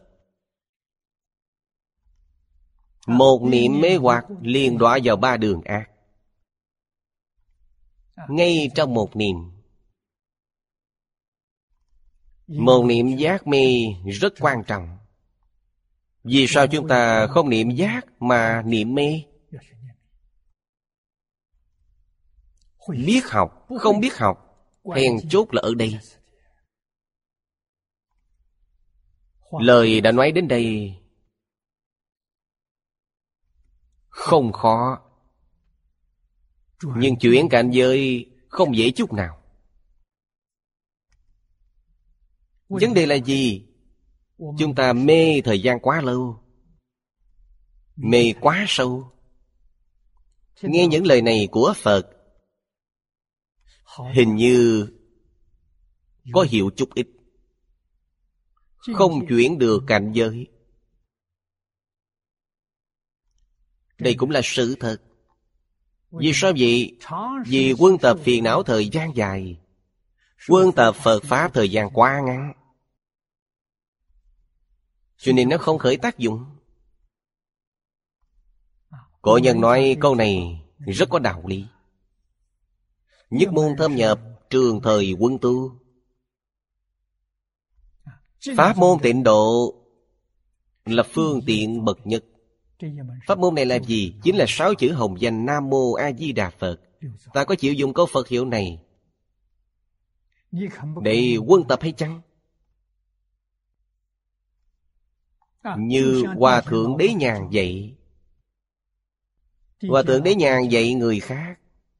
Một niệm mê hoặc liền đọa vào 3 đường ác. Ngay trong một niệm. Một niệm giác mê rất quan trọng. Vì sao chúng ta không niệm giác mà niệm mê? Biết học, không biết học, then chốt là ở đây. Lời đã nói đến đây. không khó. Nhưng chuyển cảnh giới không dễ chút nào. Vấn đề là gì? Chúng ta mê thời gian quá lâu, mê quá sâu. Nghe những lời này của Phật, hình như có hiệu chút ít, không chuyển được cảnh giới. Đây cũng là sự thật. Vì sao vậy? Vì quân tập phiền não thời gian dài, quân tập Phật Pháp thời gian quá ngắn, cho nên nó không khởi tác dụng. Cổ nhân nói câu này rất có đạo lý. Nhất môn thâm nhập, trường thời quân tu. Pháp môn Tịnh độ là phương tiện bậc nhất. Pháp môn này là gì? Chính là 6 chữ hồng danh Nam Mô A Di Đà Phật. Ta có chịu dùng câu Phật hiệu này để quân tập hay chăng? Như Hòa Thượng Đế Nhàn dạy. Hòa Thượng Đế Nhàn dạy người khác,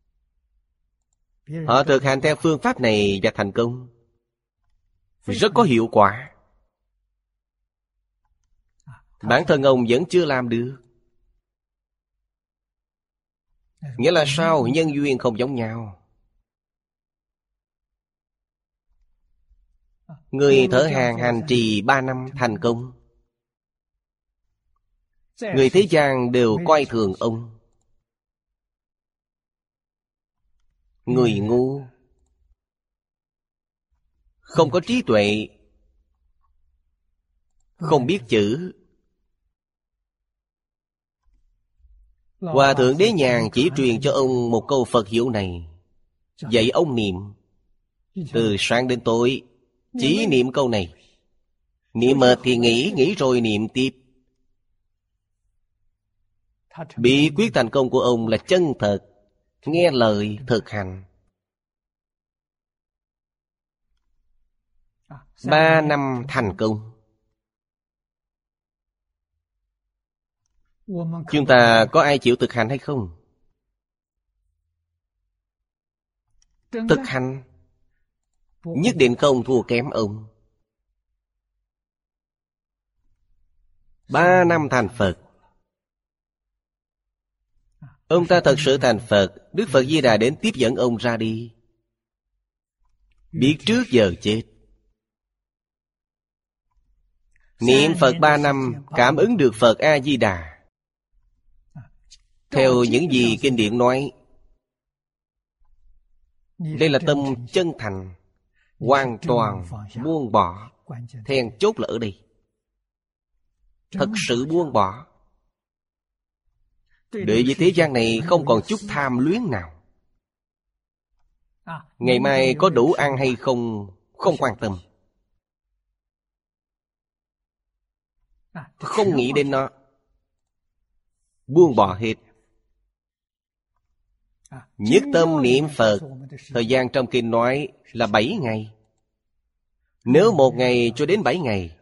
họ thực hành theo phương pháp này và thành công, rất có hiệu quả. Bản thân ông vẫn chưa làm được. Nghĩa là sao? Nhân duyên không giống nhau. Người thở hàng hành trì 3 năm thành công, người thế gian đều coi thường ông. Người ngu, không có trí tuệ, không biết chữ. Hòa Thượng Đế Nhàn chỉ truyền cho ông một câu Phật hiệu này, dạy ông niệm. Từ sáng đến tối chỉ niệm câu này. Niệm mệt thì nghỉ rồi niệm tiếp. Bí quyết thành công của ông là chân thật, nghe lời thực hành. 3 năm thành công. Chúng ta có ai chịu thực hành hay không? Thực hành nhất định không thua kém ông. 3 năm thành Phật. Ông ta thật sự thành Phật, Đức Phật Di Đà đến tiếp dẫn ông ra đi. Biết trước giờ chết. Niệm Phật 3 năm, cảm ứng được Phật A-di-đà. Theo những gì kinh điển nói, đây là tâm chân thành, hoàn toàn buông bỏ. Then chốt là ở đây. Thật sự buông bỏ. Để với thế gian này không còn chút tham luyến nào. Ngày mai có đủ ăn hay không, không quan tâm. Không nghĩ đến nó. Buông bỏ hết. Nhất tâm niệm Phật. Thời gian trong kinh nói là 7 ngày. Nếu 1 ngày cho đến 7 ngày,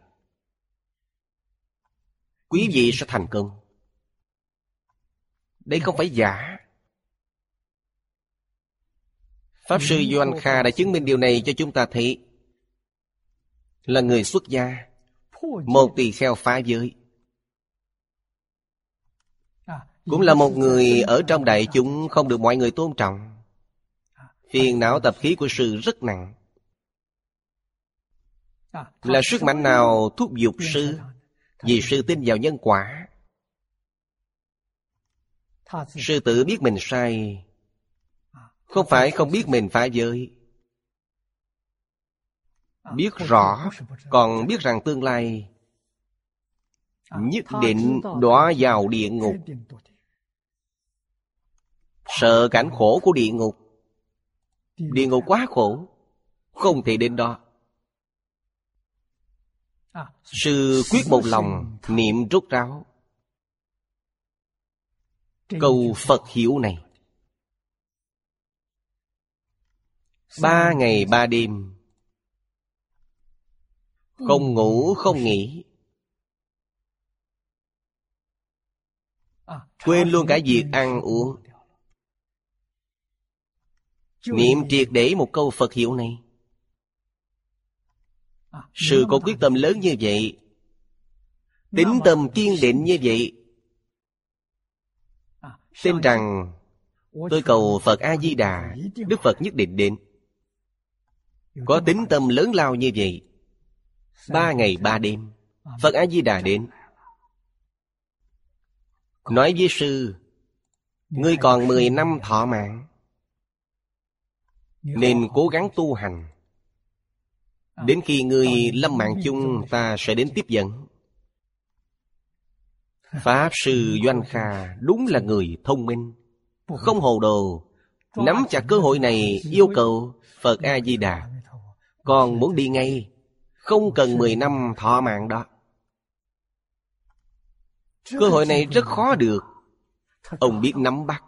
quý vị sẽ thành công. Đây không phải giả. Pháp sư Doan Kha đã chứng minh điều này cho chúng ta thấy. Là người xuất gia, một tỳ kheo phá giới, cũng là một người ở trong đại chúng không được mọi người tôn trọng. Phiền não tập khí của sư rất nặng. Là sức mạnh nào thúc giục sư? Vì sư tin vào nhân quả. Sư tự biết mình sai, không phải không biết mình phá giới. Biết rõ, còn biết rằng tương lai nhất định đọa vào địa ngục. Sợ cảnh khổ của địa ngục. Địa ngục quá khổ, không thể đến đó. Sư quyết một lòng niệm rốt ráo câu Phật hiệu này. 3 ngày 3 đêm, không ngủ không nghỉ. Quên luôn cả việc ăn uống. Niệm triệt để một câu Phật hiệu này. Sự có quyết tâm lớn như vậy, tín tâm kiên định như vậy, tin rằng tôi cầu Phật A-di-đà, Đức Phật nhất định đến. Có tín tâm lớn lao như vậy, 3 ngày 3 đêm Phật A-di-đà đến. Nói với sư, ngươi còn 10 năm thọ mạng, nên cố gắng tu hành. Đến khi ngươi lâm mạng chung, ta sẽ đến tiếp dẫn. Pháp Sư Doanh Kha đúng là người thông minh, không hồ đồ, nắm chặt cơ hội này yêu cầu Phật A-di-đà. Con muốn đi ngay, không cần 10 năm thọ mạng đó. Cơ hội này rất khó được, ông biết nắm bắt.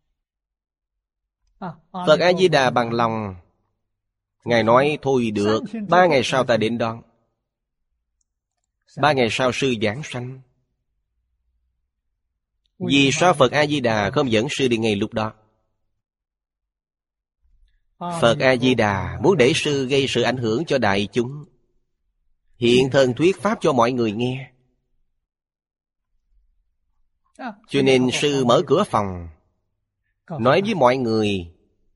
Phật A-di-đà bằng lòng. Ngài nói thôi được, 3 ngày sau ta đến đón. 3 ngày sau sư giảng sanh. Vì sao Phật A-di-đà không dẫn sư đi ngay lúc đó? Phật A-di-đà muốn để sư gây sự ảnh hưởng cho đại chúng, hiện thân thuyết pháp cho mọi người nghe. Cho nên sư mở cửa phòng, nói với mọi người,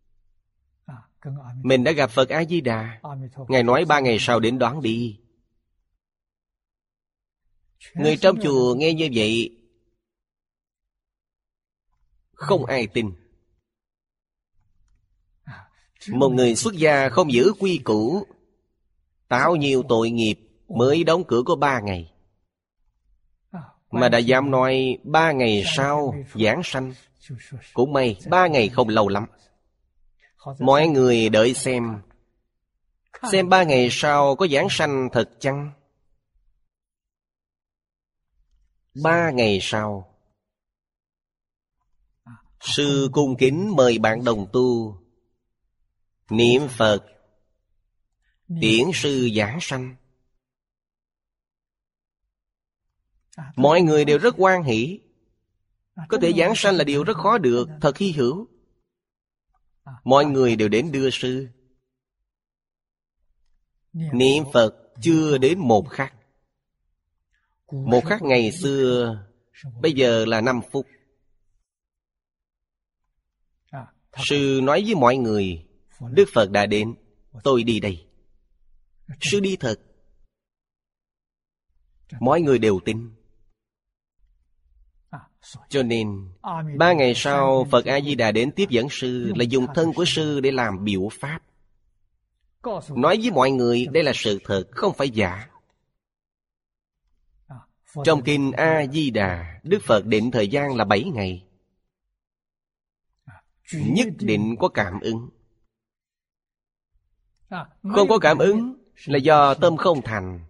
mình đã gặp Phật A-di-đà. Ngài nói 3 ngày sau đến đón đi. Người trong chùa nghe như vậy, không ai tin. Một người xuất gia không giữ quy củ, tạo nhiều tội nghiệp, mới đóng cửa có 3 ngày, mà đã dám nói 3 ngày sau giảng sanh. Cũng may 3 ngày không lâu lắm. Mọi người đợi xem 3 ngày sau có giảng sanh thật chăng? 3 ngày sau, sư cung kính mời bạn đồng tu niệm Phật, tiễn sư giảng sanh. Mọi người đều rất hoan hỷ. Có thể giảng sanh là điều rất khó được, thật hy hữu. Mọi người đều đến đưa sư. Niệm Phật chưa đến 1 khắc. 1 khắc ngày xưa, bây giờ là 5 phút. Sư nói với mọi người, Đức Phật đã đến, tôi đi đây. Sư đi thật. Mọi người đều tin. Cho nên 3 ngày sau Phật A-di-đà đến tiếp dẫn sư, là dùng thân của sư để làm biểu pháp, nói với mọi người đây là sự thật, không phải giả. Trong kinh A-di-đà, Đức Phật định thời gian là 7 ngày. Nhất định có cảm ứng. Không có cảm ứng là do tâm không thành.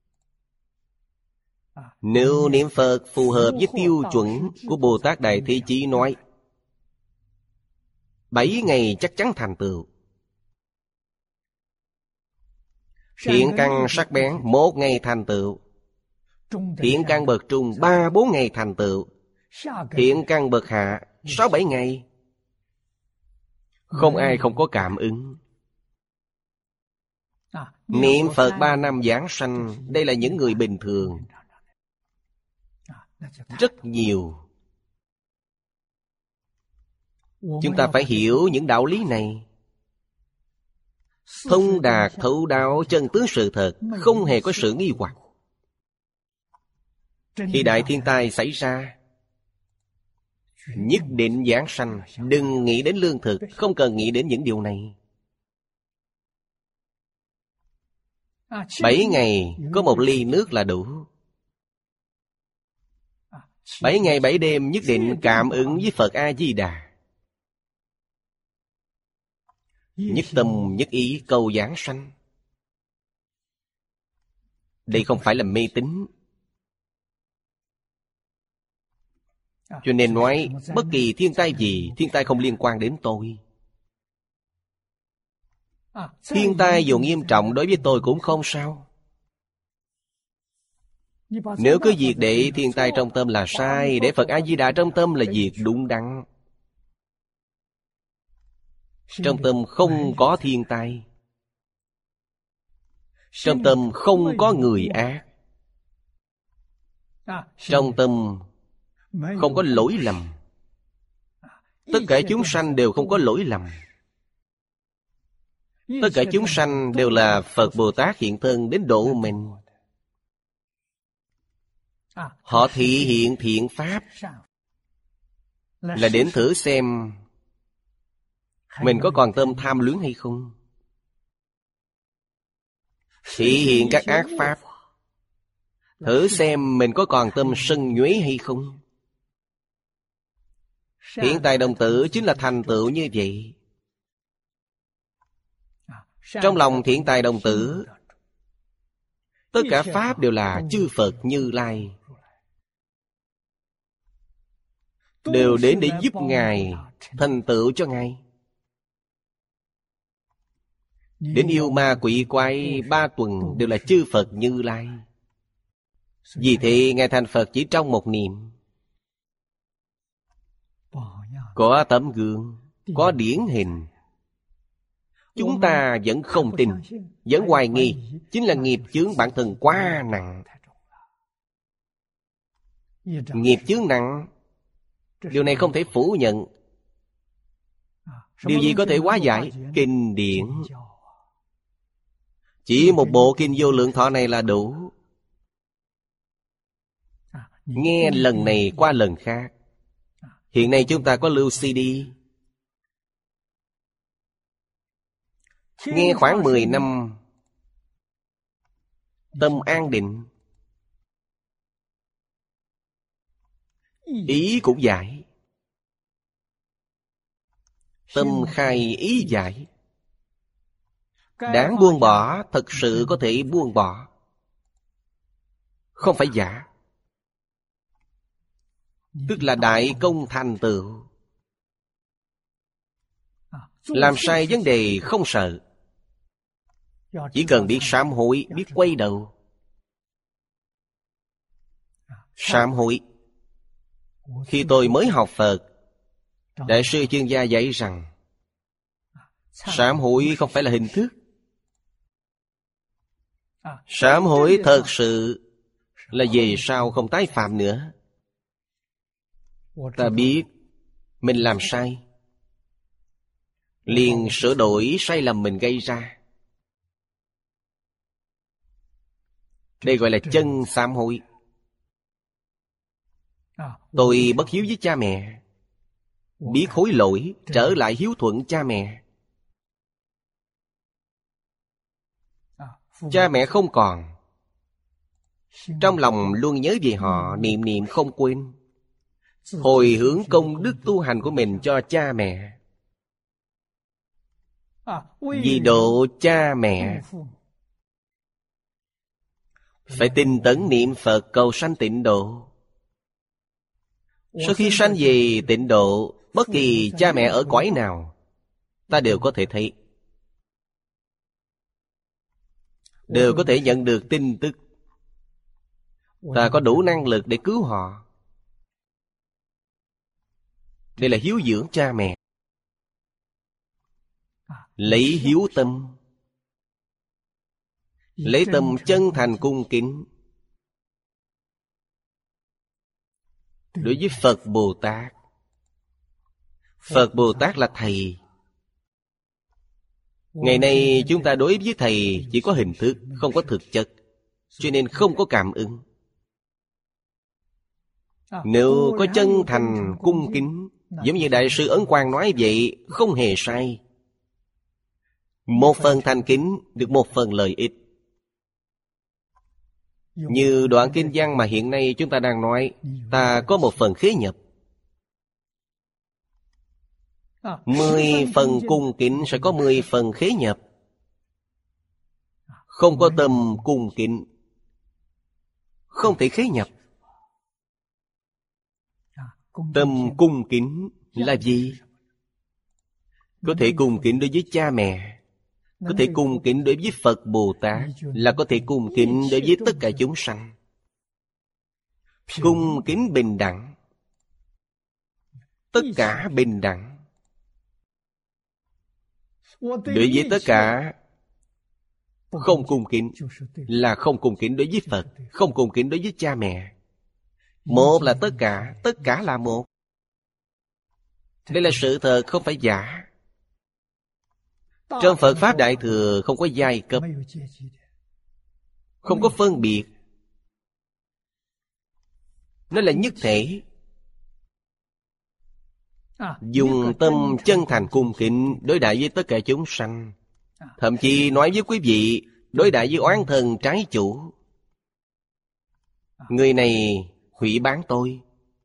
Nếu niệm Phật phù hợp với tiêu chuẩn của Bồ Tát Đại Thế Chí nói, 7 ngày chắc chắn thành tựu. Thiện căn sắc bén 1 ngày thành tựu. Thiện căn bậc trung 3-4 ngày thành tựu. Thiện căn bậc hạ 6-7 ngày. Không ai không có cảm ứng. Niệm Phật 3 năm giảng sanh, đây là những người bình thường. Rất nhiều. Chúng ta phải hiểu những đạo lý này. Thông đạt thấu đáo chân tướng sự thật, không hề có sự nghi hoặc. Khi đại thiên tai xảy ra, nhất định giảng sanh. Đừng nghĩ đến lương thực, không cần nghĩ đến những điều này. 7 ngày có 1 ly nước là đủ. 7 ngày 7 đêm nhất định cảm ứng với Phật A-di-đà. Nhất tâm nhất ý cầu giảng sanh. Đây không phải là mê tín. Cho nên nói, bất kỳ thiên tai gì, thiên tai không liên quan đến tôi. Thiên tai dù nghiêm trọng đối với tôi cũng không sao. Nếu cứ việc để thiên tai trong tâm là sai, để Phật A-di-đà trong tâm là việc đúng đắn. Trong tâm không có thiên tai, trong tâm không có người ác, trong tâm không có lỗi lầm. Tất cả chúng sanh đều không có lỗi lầm. Tất cả chúng sanh đều là Phật Bồ Tát hiện thân đến độ mình. Họ thị hiện thiện pháp là đến thử xem mình có còn tâm tham luyến hay không. Thị hiện các ác pháp, thử xem mình có còn tâm sân nhuế hay không. Thiện tài đồng tử chính là thành tựu như vậy. Trong lòng thiện tài đồng tử, tất cả pháp đều là chư Phật Như Lai, đều đến để giúp Ngài, thành tựu cho Ngài. Đến yêu ma quỷ quái 3 tuần đều là chư Phật Như Lai. Vì thế Ngài thành Phật chỉ trong một niệm. Có tấm gương, có điển hình, chúng ta vẫn không tin, vẫn hoài nghi. Chính là nghiệp chướng bản thân quá nặng. Nghiệp chướng nặng, điều này không thể phủ nhận. Điều gì có thể hóa giải? Kinh điển. Chỉ một bộ kinh Vô Lượng Thọ này là đủ. Nghe lần này qua lần khác. Hiện nay chúng ta có lưu CD. Nghe khoảng 10 năm, tâm an định, ý cũng giải. Tâm khai ý giải. Đáng buông bỏ, thật sự có thể buông bỏ, không phải giả. Tức là đại công thành tựu. Làm sai vấn đề không sợ, chỉ cần biết sám hối, biết quay đầu. Sám hối. Khi tôi mới học Phật, Đại sư Chương Gia dạy rằng sám hối không phải là hình thức. Sám hối thật sự là về sau không tái phạm nữa. Ta biết mình làm sai, liền sửa đổi sai lầm mình gây ra. Đây gọi là chân sám hối. Tôi bất hiếu với cha mẹ, biết hối lỗi, trở lại hiếu thuận cha mẹ. Cha mẹ không còn, trong lòng luôn nhớ về họ, niệm niệm không quên. Hồi hướng công đức tu hành của mình cho cha mẹ, vì độ cha mẹ. Phải tinh tấn niệm Phật cầu sanh tịnh độ. Sau khi sanh về tịnh độ, bất kỳ cha mẹ ở cõi nào, ta đều có thể thấy, đều có thể nhận được tin tức. Ta có đủ năng lực để cứu họ. Đây là hiếu dưỡng cha mẹ. Lấy hiếu tâm, lấy tâm chân thành cung kính đối với Phật Bồ Tát. Phật Bồ Tát là Thầy. Ngày nay chúng ta đối với Thầy chỉ có hình thức, không có thực chất, cho nên không có cảm ứng. Nếu có chân thành cung kính, giống như Đại sư Ấn Quang nói vậy, không hề sai. Một phần thành kính được một phần lợi ích. Như đoạn kinh văn mà hiện nay chúng ta đang nói, ta có một phần khế nhập. 10 phần cung kính sẽ có 10 phần khế nhập. Không có tâm cung kính, không thể khế nhập. Tâm cung kính là gì? Có thể cung kính đối với cha mẹ, có thể cung kính đối với Phật Bồ Tát, là có thể cung kính đối với tất cả chúng sanh. Cung kính bình đẳng. Tất cả bình đẳng. Đối với tất cả không cung kính là không cung kính đối với Phật, không cung kính đối với cha mẹ. Một là tất cả là một. Đây là sự thật, không phải giả. Trong Phật Pháp Đại Thừa không có giai cấp, không có phân biệt. Nó là nhất thể. Dùng tâm chân thành cung kính đối đãi với tất cả chúng sanh. Thậm chí nói với quý vị, đối đãi với oán thần trái chủ. Người này hủy bán tôi,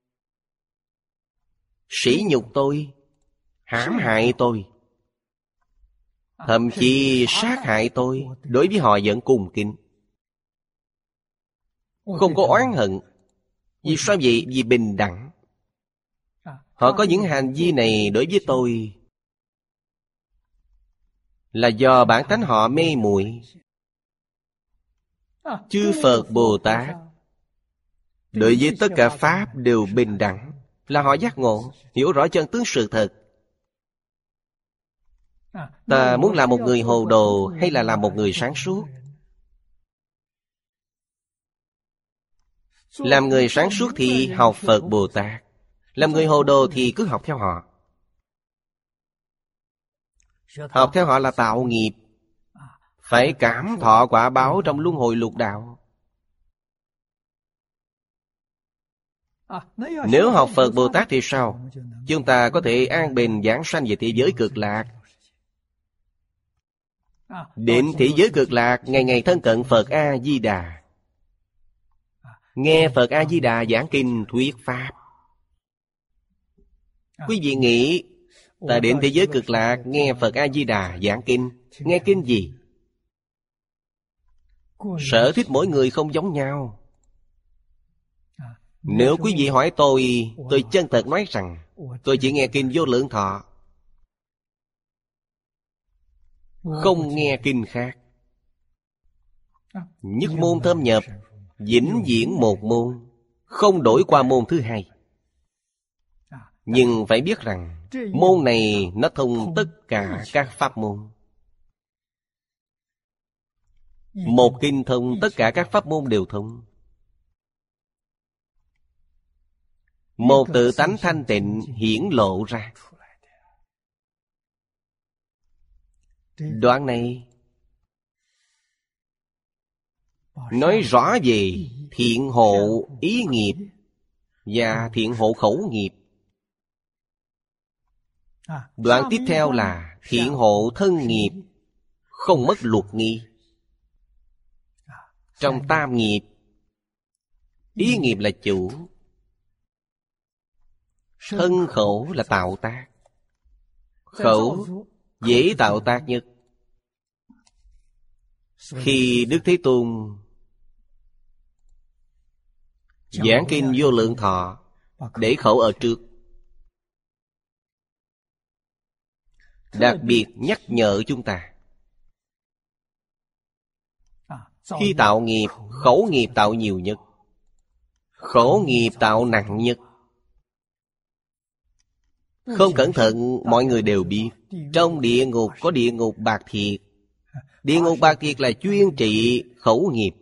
sỉ nhục tôi, hãm hại tôi, thậm chí sát hại tôi, đối với họ vẫn cung kính, không có oán hận. Vì sao vậy? Vì bình đẳng. Họ có những hành vi này đối với tôi là do bản tánh họ mê muội. Chư Phật Bồ Tát đối với tất cả Pháp đều bình đẳng, là họ giác ngộ, hiểu rõ chân tướng sự thật. Ta muốn làm một người hồ đồ hay là làm một người sáng suốt? Làm người sáng suốt thì học Phật Bồ Tát, làm người hồ đồ thì cứ học theo họ. Học theo họ là tạo nghiệp, phải cảm thọ quả báo trong luân hồi lục đạo. Nếu học Phật Bồ Tát thì sao? Chúng ta có thể an bình giảng sanh về thế giới cực lạc. Đến thế giới cực lạc, ngày ngày thân cận Phật A-di-đà, nghe Phật A-di-đà giảng kinh thuyết Pháp. Quý vị nghĩ ta đến thế giới cực lạc nghe Phật A-di-đà giảng kinh, nghe kinh gì? Sở thích mỗi người không giống nhau. Nếu quý vị hỏi tôi chân thật nói rằng tôi chỉ nghe kinh Vô Lượng Thọ, không nghe kinh khác. Nhất môn thâm nhập, vĩnh viễn một môn, không đổi qua môn thứ hai. Nhưng phải biết rằng môn này nó thông tất cả các pháp môn. Một kinh thông tất cả các pháp môn đều thông. Một tự tánh thanh tịnh hiển lộ ra. Đoạn này nói rõ về thiện hộ ý nghiệp và thiện hộ khẩu nghiệp. Đoạn tiếp theo là thiện hộ thân nghiệp, không mất luật nghi. Trong tam nghiệp, ý nghiệp là chủ, thân khẩu là tạo tác. Khẩu dễ tạo tác nhất. Khi Đức Thế Tôn giảng kinh Vô Lượng Thọ, để khẩu ở trước, đặc biệt nhắc nhở chúng ta. Khi tạo nghiệp, khẩu nghiệp tạo nhiều nhất, khẩu nghiệp tạo nặng nhất. Không cẩn thận mọi người đều biết, trong địa ngục có địa ngục bạc thiệt. Địa ngục bạc thiệt là chuyên trị khẩu nghiệp.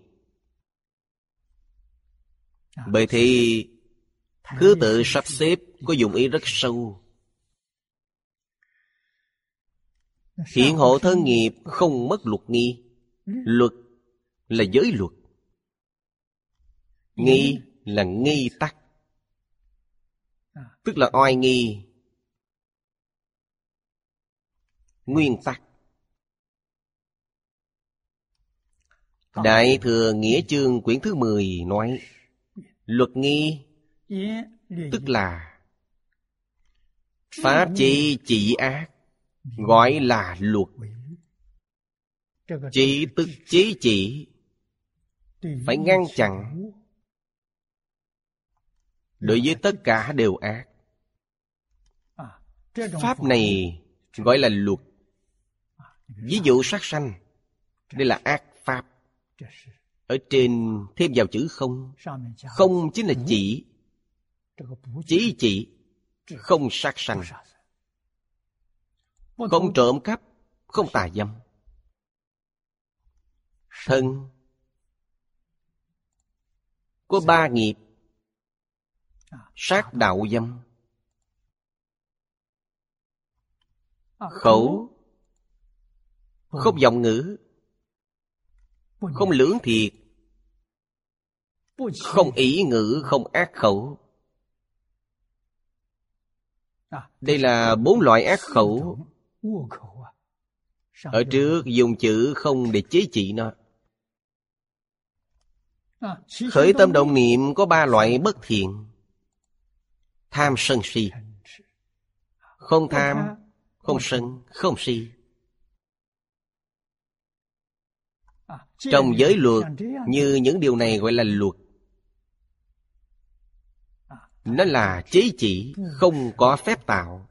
Bởi thì thứ tự sắp xếp có dụng ý rất sâu. Thiện hộ thân nghiệp không mất luật nghi. Luật là giới luật, nghi là nghi tắc, tức là oai nghi, nguyên tắc. Đại Thừa Nghĩa Chương quyển thứ 10 nói luật nghi tức là pháp chỉ trị ác, gọi là luật. Chỉ tức chế chỉ, phải ngăn chặn. Đối với tất cả đều ác. Pháp này gọi là luật. Ví dụ sát sanh, đây là ác pháp. Ở trên thêm vào chữ không. Không chính là chỉ. Chỉ, không sát sanh, không trộm cắp, không tà dâm. Thân có 3 nghiệp: sát đạo dâm. Khẩu không vọng ngữ, không lưỡng thiệt, không ỷ ngữ, không ác khẩu. Đây là 4 loại ác khẩu. Ở trước dùng chữ không để chế trị nó. Khởi tâm động niệm có 3 loại bất thiện: tham sân si. Không tham, không sân, không si. Trong giới luật, như những điều này gọi là luật. Nó là chế chỉ, không có phép tạo,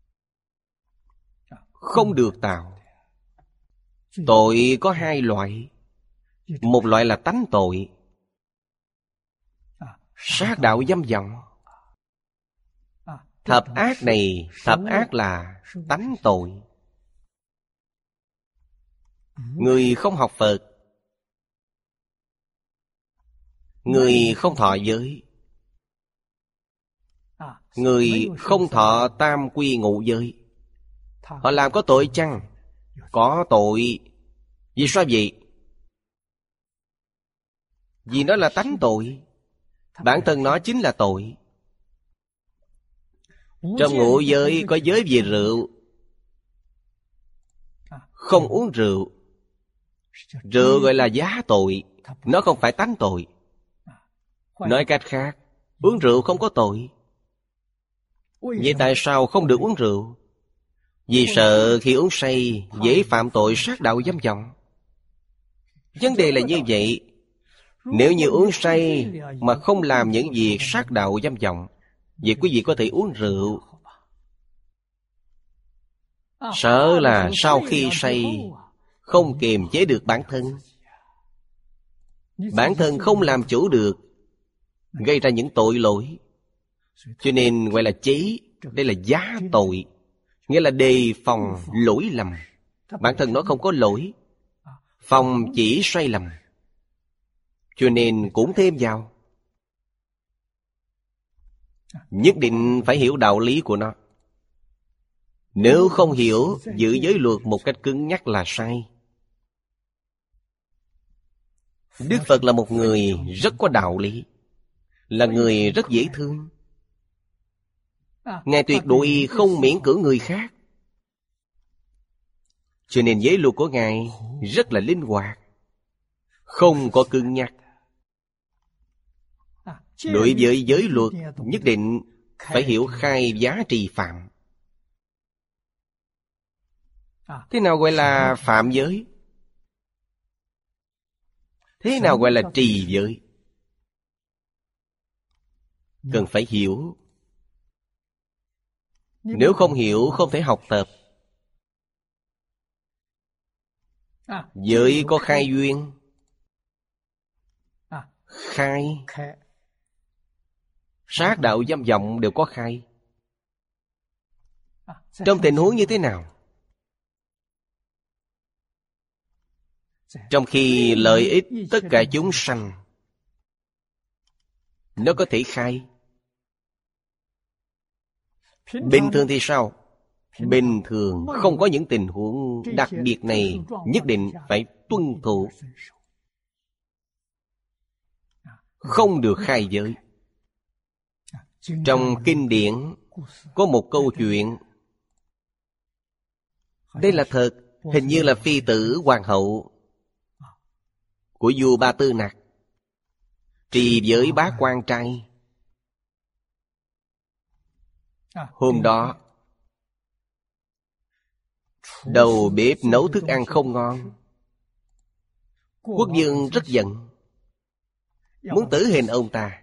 không được tạo. Tội có 2 loại. Một loại là tánh tội, sát đạo dâm vọng. Thập ác này, thập ác là tánh tội. Người không học Phật, người không thọ giới, người không thọ tam quy ngũ giới, họ làm có tội chăng? Có tội. Vì sao vậy? Vì nó là tánh tội. Bản thân nó chính là tội. Trong ngũ giới có giới về rượu. Không uống rượu. Rượu gọi là giá tội. Nó không phải tánh tội. Nói cách khác, uống rượu không có tội. Vậy tại sao không được uống rượu? Vì sợ khi uống say dễ phạm tội sát đạo dâm vọng. Vấn đề là như vậy. Nếu như uống say mà không làm những việc sát đạo dâm vọng, vậy quý vị có thể uống rượu. Sợ là sau khi say không kiềm chế được bản thân. Bản thân không làm chủ được, gây ra những tội lỗi. Cho nên gọi là chế. Đây là giá tội, nghĩa là đề phòng lỗi lầm. Bản thân nó không có lỗi, phòng chỉ sai lầm, cho nên cũng thêm vào. Nhất định phải hiểu đạo lý của nó. Nếu không hiểu, giữ giới luật một cách cứng nhắc là sai. Đức Phật là một người rất có đạo lý, là người rất dễ thương. Ngài tuyệt đối không miễn cưỡng người khác. Cho nên giới luật của Ngài rất là linh hoạt, không có cứng nhắc. Đối với giới luật nhất định phải hiểu khai giá trì phạm. Thế nào gọi là phạm giới? Thế nào gọi là trì giới? Cần phải hiểu. Nếu không hiểu không thể học tập. Giới có khai duyên. Khai. Sát đạo dâm vọng đều có khai. Trong tình huống như thế nào? Trong khi lợi ích tất cả chúng sanh, nó có thể khai. Bình thường thì sao? Bình thường không có những tình huống đặc biệt này, nhất định phải tuân thủ. Không được khai giới. Trong kinh điển có một câu chuyện. Đây là thật. Hình như là phi tử hoàng hậu của vua Ba Tư Nặc trì giới bá quan trai. Hôm đó đầu bếp nấu thức ăn không ngon. Quốc vương rất giận, muốn tử hình ông ta.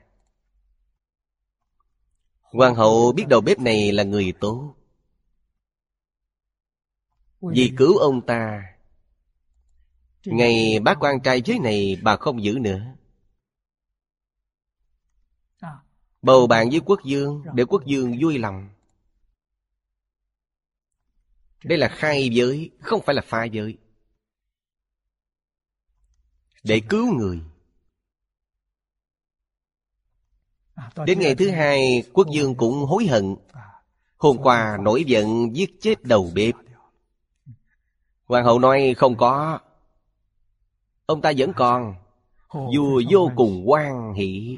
Hoàng hậu biết đầu bếp này là người tốt, vì cứu ông ta Ngày bát quan trai giới này bà không giữ nữa. Bầu bạn với quốc vương để quốc vương vui lòng. Đây là khai giới, không phải là phá giới. Để cứu người. Đến ngày thứ hai, quốc vương cũng hối hận. Hôm qua nổi giận giết chết đầu bếp. Hoàng hậu nói không có. Ông ta vẫn còn. Vua vô cùng hoan hỷ.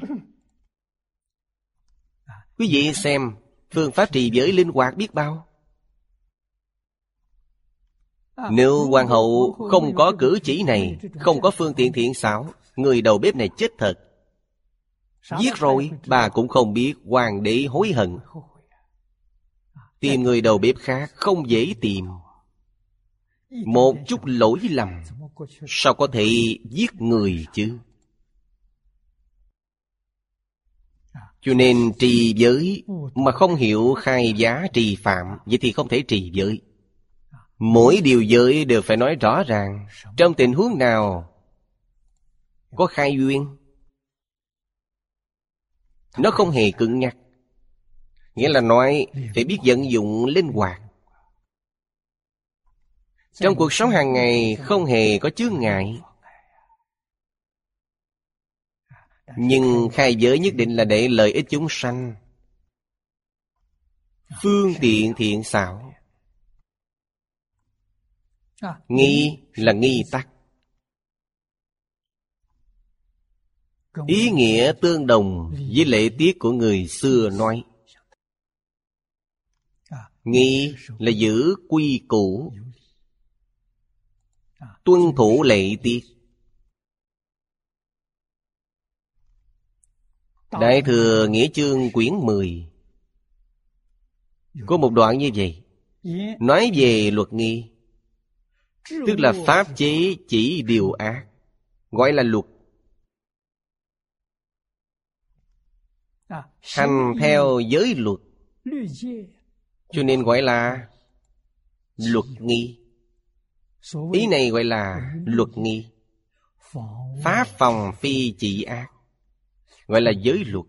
Quý vị xem, phương pháp trì giới linh hoạt biết bao. Nếu hoàng hậu không có cử chỉ này, không có phương tiện thiện xảo, người đầu bếp này chết thật. Giết rồi, bà cũng không biết hoàng đế hối hận. Tìm người đầu bếp khác không dễ tìm. Một chút lỗi lầm, sao có thể giết người chứ? Cho nên trì giới mà không hiểu khai giá trì phạm, vậy thì không thể trì giới. Mỗi điều giới đều phải nói rõ ràng. Trong tình huống nào có khai duyên, nó không hề cứng nhắc. Nghĩa là nói phải biết vận dụng linh hoạt. Trong cuộc sống hàng ngày không hề có chướng ngại. Nhưng khai giới nhất định là để lợi ích chúng sanh. Phương tiện thiện xảo. Nghi là nghi tắc. Ý nghĩa tương đồng với lễ tiết của người xưa nói. Nghi là giữ quy củ, tuân thủ lễ tiết. Đại Thừa Nghĩa Chương quyển 10 có một đoạn như vậy, nói về luật nghi, tức là pháp chế chỉ điều ác, gọi là luật. Hành theo giới luật, cho nên gọi là luật nghi. Ý này gọi là luật nghi. Pháp phòng phi chỉ ác, gọi là giới luật.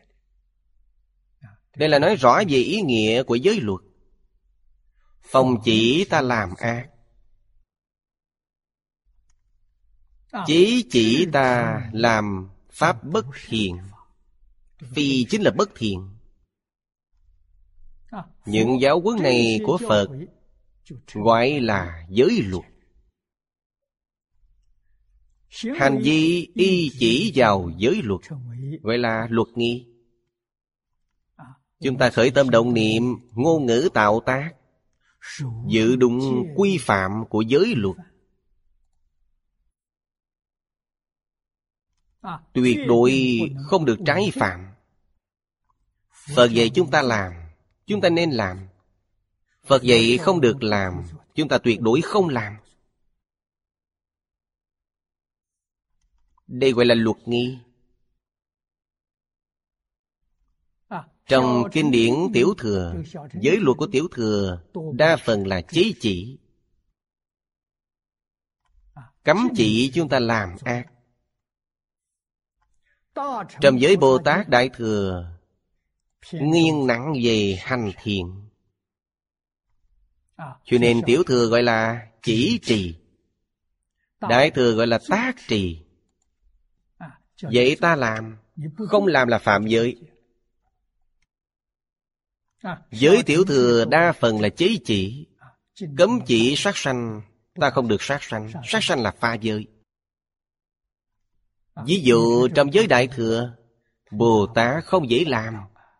Đây là nói rõ về ý nghĩa của giới luật. Phòng chỉ ta làm ác, chí chỉ ta làm pháp bất thiện. Phi chính là bất thiện. Những giáo huấn này của Phật gọi là giới luật. Hành vi y chỉ vào giới luật, gọi là luật nghi. Chúng ta khởi tâm động niệm, ngôn ngữ tạo tác, giữ đúng quy phạm của giới luật, tuyệt đối không được trái phạm. Phật dạy chúng ta làm, chúng ta nên làm. Phật dạy không được làm, chúng ta tuyệt đối không làm. Đây gọi là luật nghi. Trong kinh điển Tiểu Thừa, giới luật của Tiểu Thừa đa phần là chế chỉ, cấm chỉ chúng ta làm ác. Trong giới Bồ Tát Đại Thừa nghiêng nặng về hành thiện, cho nên Tiểu Thừa gọi là chỉ trì, Đại Thừa gọi là tác trì. Vậy ta làm, không làm là phạm giới. Giới Tiểu Thừa đa phần là chế chỉ, cấm chỉ sát sanh, ta không được sát sanh. Sát sanh là phá giới. Ví dụ trong giới Đại Thừa, Bồ Tát không dễ làm.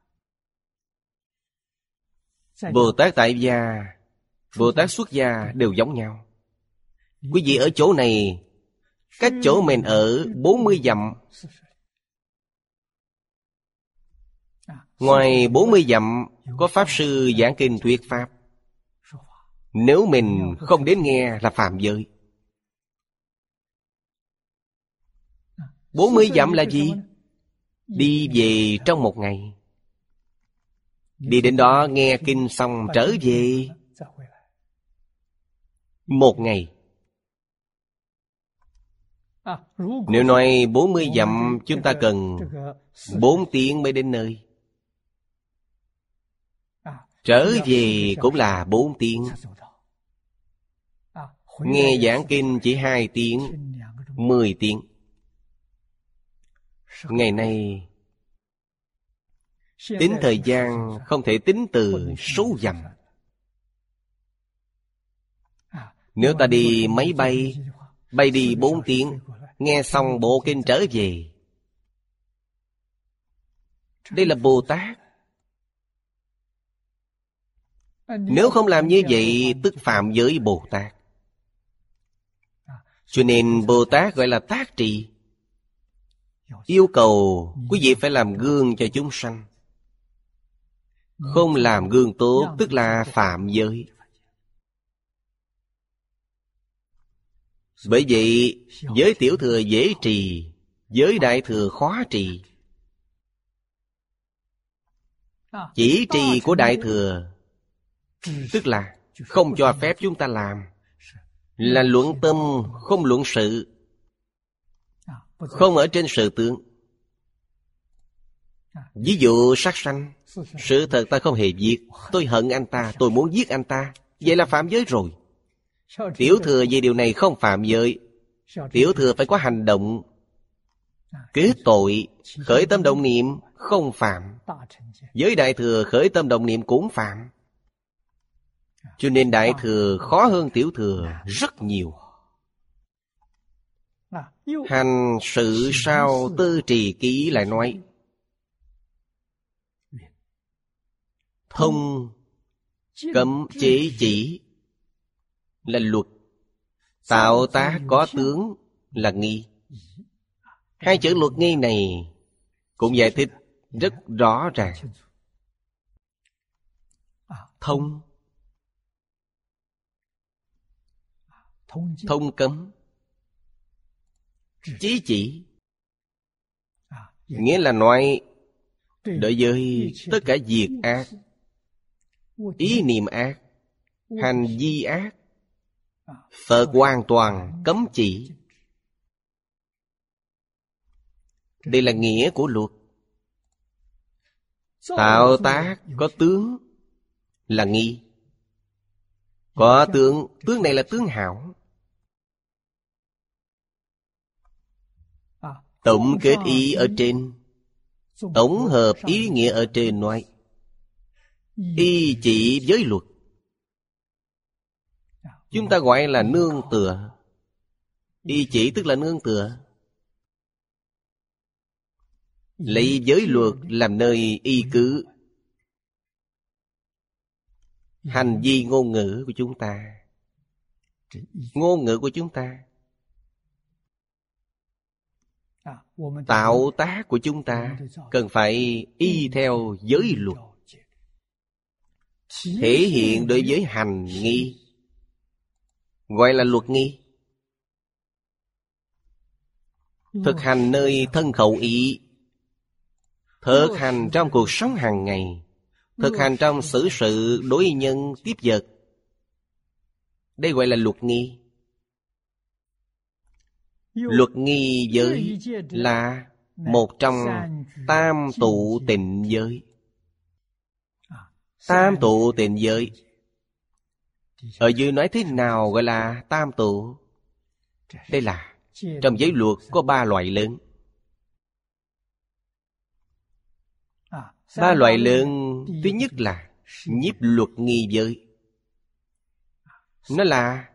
Bồ Tát tại gia, Bồ Tát xuất gia đều giống nhau. Quý vị ở chỗ này, cách chỗ mình ở 40 dặm. Ngoài 40 dặm có Pháp Sư giảng kinh thuyết Pháp. Nếu mình không đến nghe là phạm giới. 40 dặm là gì? Đi về trong một ngày. Đi đến đó nghe kinh xong trở về một ngày. Nếu nói 40 dặm, chúng ta cần 4 tiếng mới đến nơi. Trở về cũng là 4 tiếng. Nghe giảng kinh chỉ 2 tiếng, 10 tiếng. Ngày nay tính thời gian không thể tính từ số dặm. Nếu ta đi máy bay, bay đi 4 tiếng, nghe xong bộ kinh trở về. Đây là Bồ Tát. Nếu không làm như vậy, tức phạm giới Bồ Tát. Cho nên Bồ Tát gọi là tác trì. Yêu cầu quý vị phải làm gương cho chúng sanh. Không làm gương tốt tức là phạm giới. Bởi vậy giới tiểu thừa dễ trì, giới đại thừa khó trì. Chỉ trì của đại thừa tức là không cho phép chúng ta làm, là luận tâm không luận sự, không ở trên sự tướng. Ví dụ sát sanh, sự thật ta không hề giết, tôi hận anh ta, tôi muốn giết anh ta, vậy là phạm giới rồi. Tiểu thừa về điều này không phạm giới. Tiểu thừa phải có hành động kết tội, khởi tâm động niệm không phạm. Giới đại thừa khởi tâm động niệm cũng phạm. Cho nên đại thừa khó hơn tiểu thừa rất nhiều. Hành sự sao tư trì ký lại nói: thông cấm chế chỉ là luật, tạo tác có tướng là nghi. Hai chữ luật nghi này cũng giải thích rất rõ ràng. Thông, thông cấm. Chí chỉ nghĩa là nói đối với tất cả việc ác, ý niệm ác, hành vi ác, Phật hoàn toàn cấm chỉ. Đây là nghĩa của luật. Tạo tác có tướng là nghi. Có tướng, tướng này là tướng hảo. Tổng kết ý ở trên, tổng hợp ý nghĩa ở trên nói y chỉ với luật. Chúng ta gọi là nương tựa. Y chỉ tức là nương tựa. Lấy giới luật làm nơi y cứ. Hành vi ngôn ngữ của chúng ta, ngôn ngữ của chúng ta, tạo tác của chúng ta cần phải y theo giới luật. Thể hiện đối với hành nghi gọi là luật nghi. Thực hành nơi thân khẩu ý, thực hành trong cuộc sống hàng ngày, thực hành trong xử sự đối nhân tiếp vật, đây gọi là luật nghi. Luật nghi giới là một trong tam tụ tịnh giới. Tam tụ tịnh giới ở dưới nói thế nào gọi là tam tụ? Đây là trong giới luật có 3 loại lớn. 3 loại lớn. Thứ nhất là nhiếp luật nghi giới. Nó là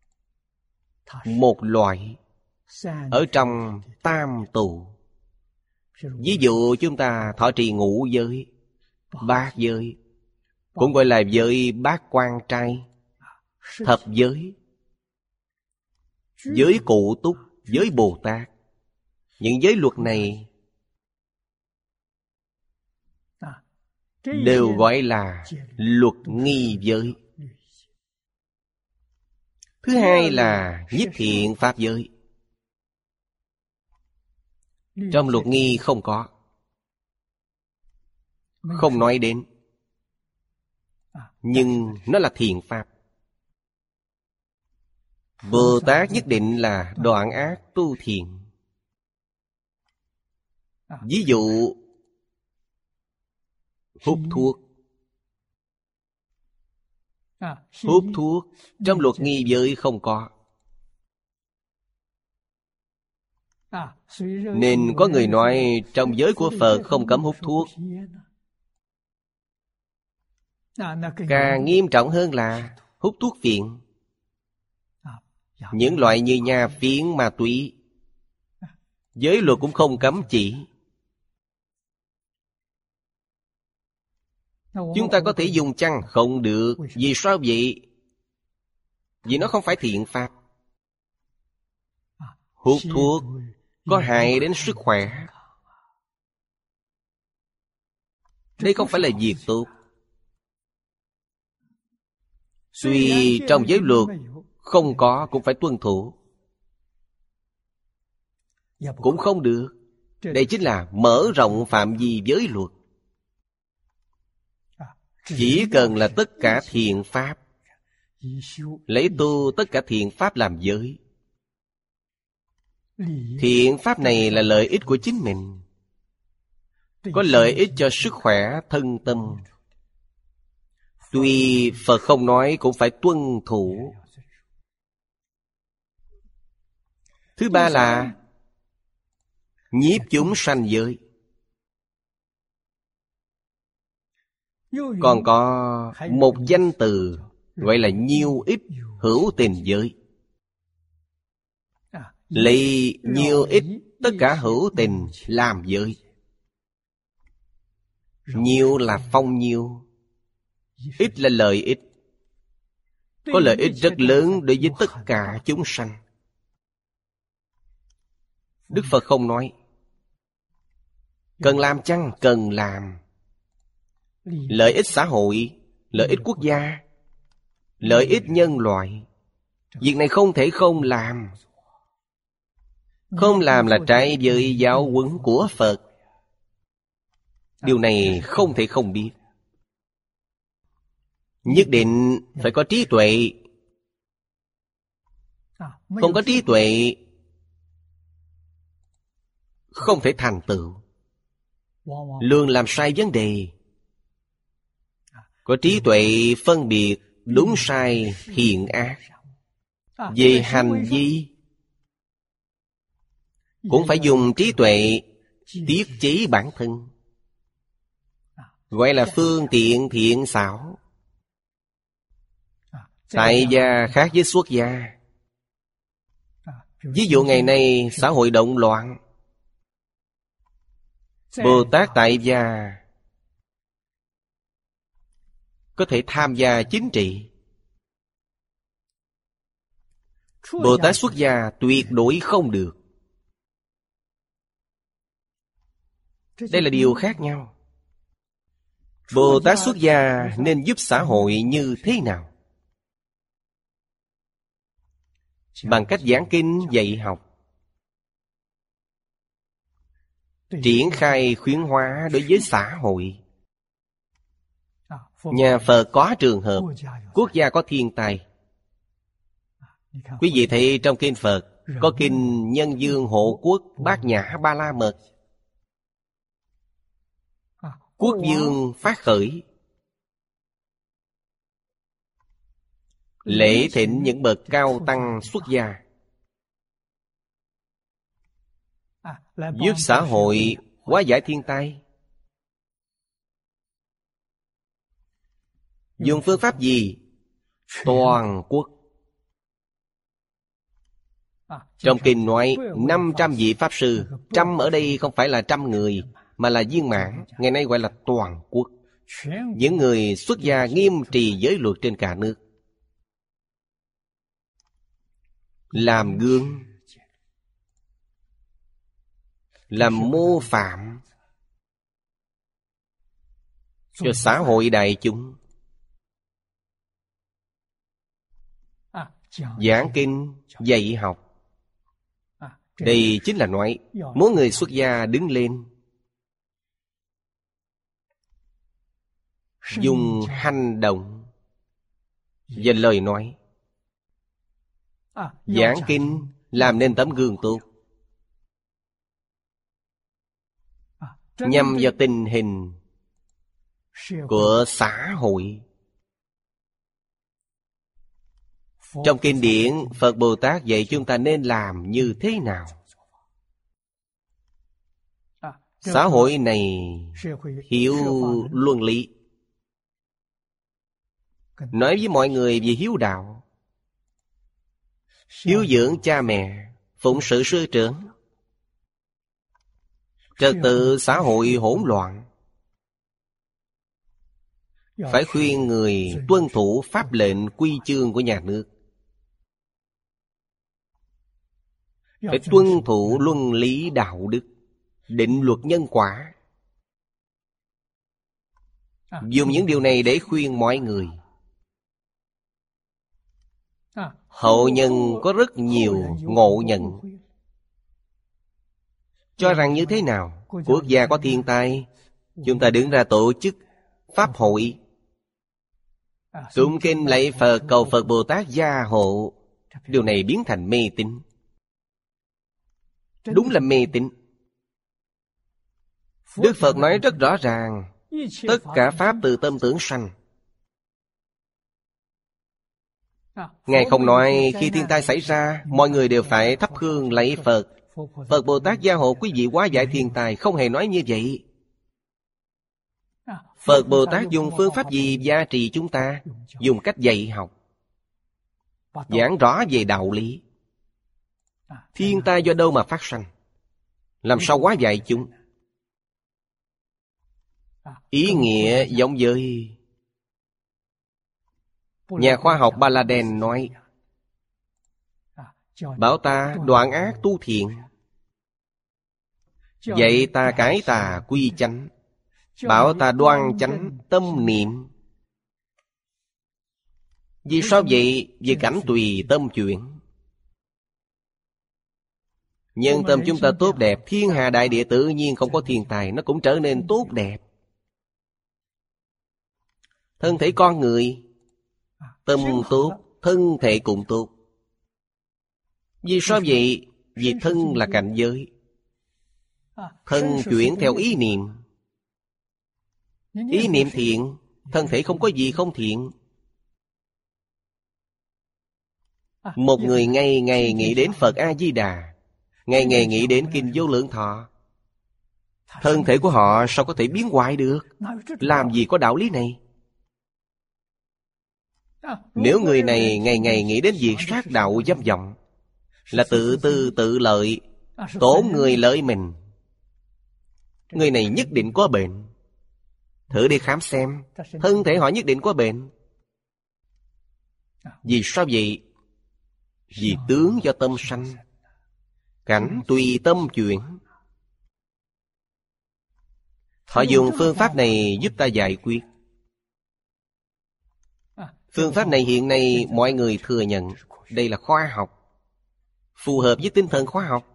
một loại ở trong tam tụ. Ví dụ chúng ta thọ trì ngũ giới, bát giới, cũng gọi là giới bát quan trai, thập giới, giới cụ túc, giới Bồ Tát. Những giới luật này đều gọi là luật nghi giới. Thứ hai là nhiếp thiện pháp giới. Trong luật nghi không có, không nói đến, nhưng nó là thiện pháp. Bồ Tát nhất định là đoạn ác tu thiện. Ví dụ hút thuốc. Hút thuốc trong luật nghi giới không có. Nên có người nói trong giới của Phật không cấm hút thuốc. Càng nghiêm trọng hơn là hút thuốc phiện. Những loại như nha phiến, ma túy, giới luật cũng không cấm chỉ. Chúng ta có thể dùng chăng? Không được. Vì sao vậy? Vì nó không phải thiện pháp. Hút thuốc có hại đến sức khỏe. Đây không phải là việc tốt. Tuy trong giới luật không có cũng phải tuân thủ. Cũng không được. Đây chính là mở rộng phạm vi giới luật. Chỉ cần là tất cả thiện pháp, lấy tu tất cả thiện pháp làm giới. Thiện pháp này là lợi ích của chính mình, có lợi ích cho sức khỏe thân tâm. Tuy Phật không nói cũng phải tuân thủ. Thứ ba là nhiếp chúng sanh giới. Còn có một danh từ gọi là nhiêu ích hữu tình giới. Lấy nhiêu ích tất cả hữu tình làm giới. Nhiêu là phong nhiêu, ích là lợi ích. Có lợi ích rất lớn đối với tất cả chúng sanh. Đức Phật không nói cần làm chăng? Cần làm. Lợi ích xã hội, lợi ích quốc gia, lợi ích nhân loại, việc này không thể không làm. Không làm là trái với giáo huấn của Phật. Điều này không thể không biết. Nhất định phải có trí tuệ. Không có trí tuệ không thể thành tựu. Luôn làm sai vấn đề. Có trí tuệ phân biệt đúng sai thiện ác. Về hành vi cũng phải dùng trí tuệ tiết chế bản thân, gọi là phương tiện thiện xảo. Tại gia khác với xuất gia. Ví dụ ngày nay xã hội động loạn, Bồ Tát tại gia có thể tham gia chính trị. Bồ Tát xuất gia tuyệt đối không được. Đây là điều khác nhau. Bồ Tát xuất gia nên giúp xã hội như thế nào? Bằng cách giảng kinh dạy học, triển khai khuyến hóa đối với xã hội. Nhà Phật có trường hợp, quốc gia có thiên tai. Quý vị thấy trong kinh Phật có kinh Nhân Dương Hộ Quốc Bát Nhã Ba La Mật. Quốc vương phát khởi lễ thịnh những bậc cao tăng xuất gia, giúp xã hội hóa giải thiên tai. Dùng phương pháp gì? Toàn quốc. Trong kinh nói 500 vị Pháp Sư. Trăm ở đây không phải là 100 người, mà là viên mãn. Ngày nay gọi là toàn quốc. Những người xuất gia nghiêm trì giới luật trên cả nước, làm gương, làm mô phạm cho xã hội đại chúng. Giảng kinh, dạy học. Đây chính là nói muốn người xuất gia đứng lên, dùng hành động và lời nói Giảng kinh làm nên tấm gương tốt, nhằm vào tình hình của xã hội. Trong kinh điển, Phật Bồ Tát dạy chúng ta nên làm như thế nào. Xã hội này hiểu luân lý, nói với mọi người về hiếu đạo, hiếu dưỡng cha mẹ, phụng sự sư trưởng. Trật tự xã hội hỗn loạn, phải khuyên người tuân thủ pháp lệnh quy chương của nhà nước, phải tuân thủ luân lý đạo đức, định luật nhân quả. Dùng những điều này để khuyên mọi người. Hậu nhân có rất nhiều ngộ nhận. Cho rằng như thế nào? Quốc gia có thiên tai, chúng ta đứng ra tổ chức pháp hội, tụng kinh lạy Phật, cầu Phật Bồ Tát gia hộ. Điều này biến thành mê tín. Đúng là mê tín. Đức Phật nói rất rõ ràng, tất cả pháp từ tâm tưởng sanh. Ngài không nói khi thiên tai xảy ra, mọi người đều phải thắp hương lạy Phật, Phật Bồ Tát gia hộ quý vị hóa giải thiên tai. Không hề nói như vậy. Phật Bồ Tát dùng phương pháp gì gia trì chúng ta? Dùng cách dạy học, giảng rõ về đạo lý. Thiên tai do đâu mà phát sanh? Làm sao hóa giải chúng? Ý nghĩa giống với nhà khoa học Baladen nói, bảo ta đoạn ác tu thiện, dạy ta cải tà quy chánh, bảo ta đoan chánh tâm niệm. Vì sao vậy? Vì cảnh tùy tâm chuyển. Nhân tâm chúng ta tốt đẹp, thiên hà đại địa tự nhiên không có thiên tài, nó cũng trở nên tốt đẹp. Thân thể con người, tâm tốt, thân thể cũng tốt. Vì sao vậy? Vì thân là cảnh giới. Thân chuyển theo ý niệm. Ý niệm thiện, thân thể không có gì không thiện. Một người ngày ngày nghĩ đến Phật A-di-đà, ngày ngày nghĩ đến Kinh Vô Lượng Thọ, thân thể của họ sao có thể biến hoại được? Làm gì có đạo lý này? Nếu người này ngày ngày nghĩ đến việc sát đạo dâm vọng, là tự tư tự lợi, tổn người lợi mình, người này nhất định có bệnh. Thử đi khám xem, thân thể họ nhất định có bệnh. Vì sao vậy? Vì tướng do tâm sanh, cảnh tùy tâm chuyển. Họ dùng phương pháp này giúp ta giải quyết. Phương pháp này hiện nay mọi người thừa nhận đây là khoa học, phù hợp với tinh thần khoa học.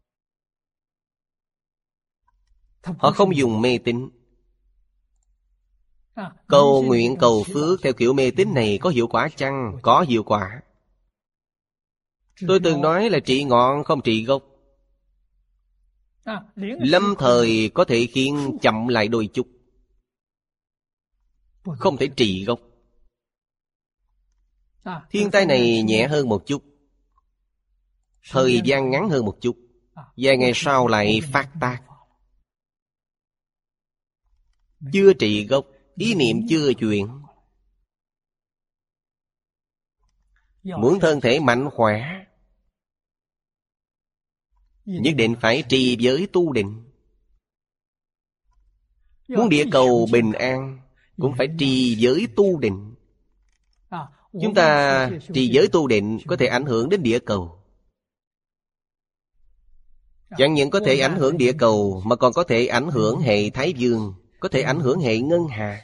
Họ không dùng mê tín. Cầu nguyện cầu phước theo kiểu mê tín này có hiệu quả chăng? Có hiệu quả. Tôi từng nói là trị ngọn không trị gốc. Lâm thời có thể khiến chậm lại đôi chút, không thể trị gốc. Thiên tai này nhẹ hơn một chút, thời gian ngắn hơn một chút, vài ngày sau lại phát tác. Chưa trị gốc, ý niệm chưa chuyển. Muốn thân thể mạnh khỏe, nhất định phải trì giới tu định. Muốn địa cầu bình an, cũng phải trì giới tu định. Chúng ta trì giới tu định có thể ảnh hưởng đến địa cầu. Chẳng những có thể ảnh hưởng địa cầu, mà còn có thể ảnh hưởng hệ Thái Dương, có thể ảnh hưởng hệ ngân hà.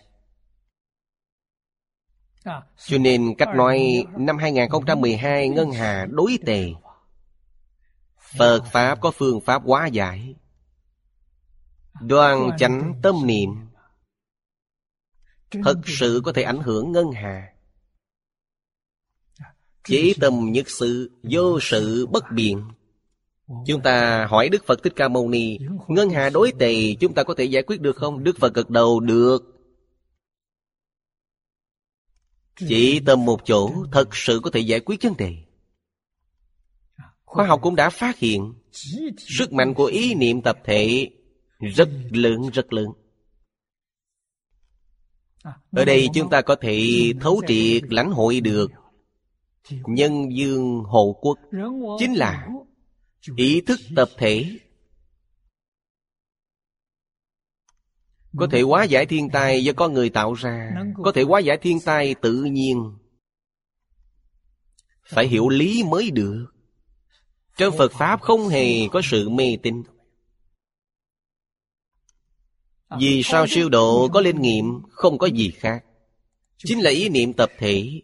Cho nên cách nói năm 2012 ngân hà đối tề. Phật Pháp có phương pháp hóa giải. Đoan chánh tâm niệm thật sự có thể ảnh hưởng ngân hà. Chí tâm nhất sự, vô sự bất biện. Chúng ta hỏi Đức Phật Thích Ca Mâu Ni, ngân hà đối tề chúng ta có thể giải quyết được không? Đức Phật gật đầu được. Chỉ tâm một chỗ thật sự có thể giải quyết vấn đề. Khoa học cũng đã phát hiện sức mạnh của ý niệm tập thể rất lớn, rất lớn. Ở đây chúng ta có thể thấu triệt lãnh hội được nhân dương hộ quốc chính là ý thức tập thể, có thể hóa giải thiên tai do con người tạo ra, có thể hóa giải thiên tai tự nhiên. Phải hiểu lý mới được. Trong Phật Pháp không hề có sự mê tín. Vì sao siêu độ có linh nghiệm? Không có gì khác, chính là ý niệm tập thể.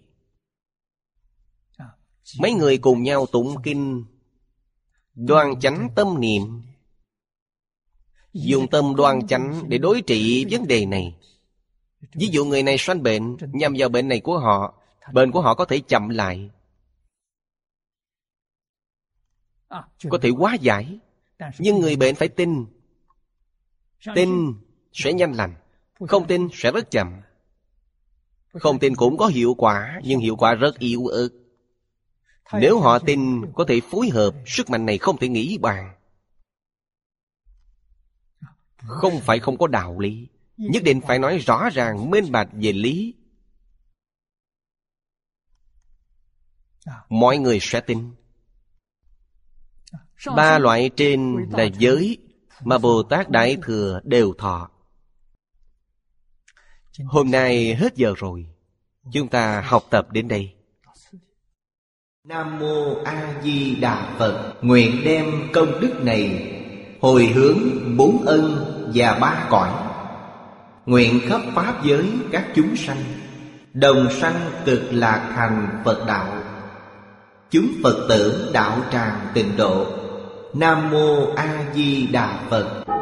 Mấy người cùng nhau tụng kinh, đoan chánh tâm niệm, dùng tâm đoan chánh để đối trị vấn đề này. Ví dụ người này sanh bệnh, nhằm vào bệnh này của họ, bệnh của họ có thể chậm lại, có thể hóa giải. Nhưng người bệnh phải tin. Tin sẽ nhanh lành, không tin sẽ rất chậm. Không tin cũng có hiệu quả, nhưng hiệu quả rất yếu ớt. Nếu họ tin có thể phối hợp, sức mạnh này không thể nghĩ bàn. Không phải không có đạo lý, nhất định phải nói rõ ràng minh bạch về lý. Mọi người sẽ tin. 3 loại trên là giới mà Bồ Tát Đại Thừa đều thọ. Hôm nay hết giờ rồi, chúng ta học tập đến đây. Nam Mô A Di Đà Phật. Nguyện đem công đức này hồi hướng 4 ân và 3 cõi. Nguyện khắp pháp giới các chúng sanh đồng sanh cực lạc thành Phật đạo. Chúng Phật tử đạo tràng tịnh độ. Nam Mô A Di Đà Phật.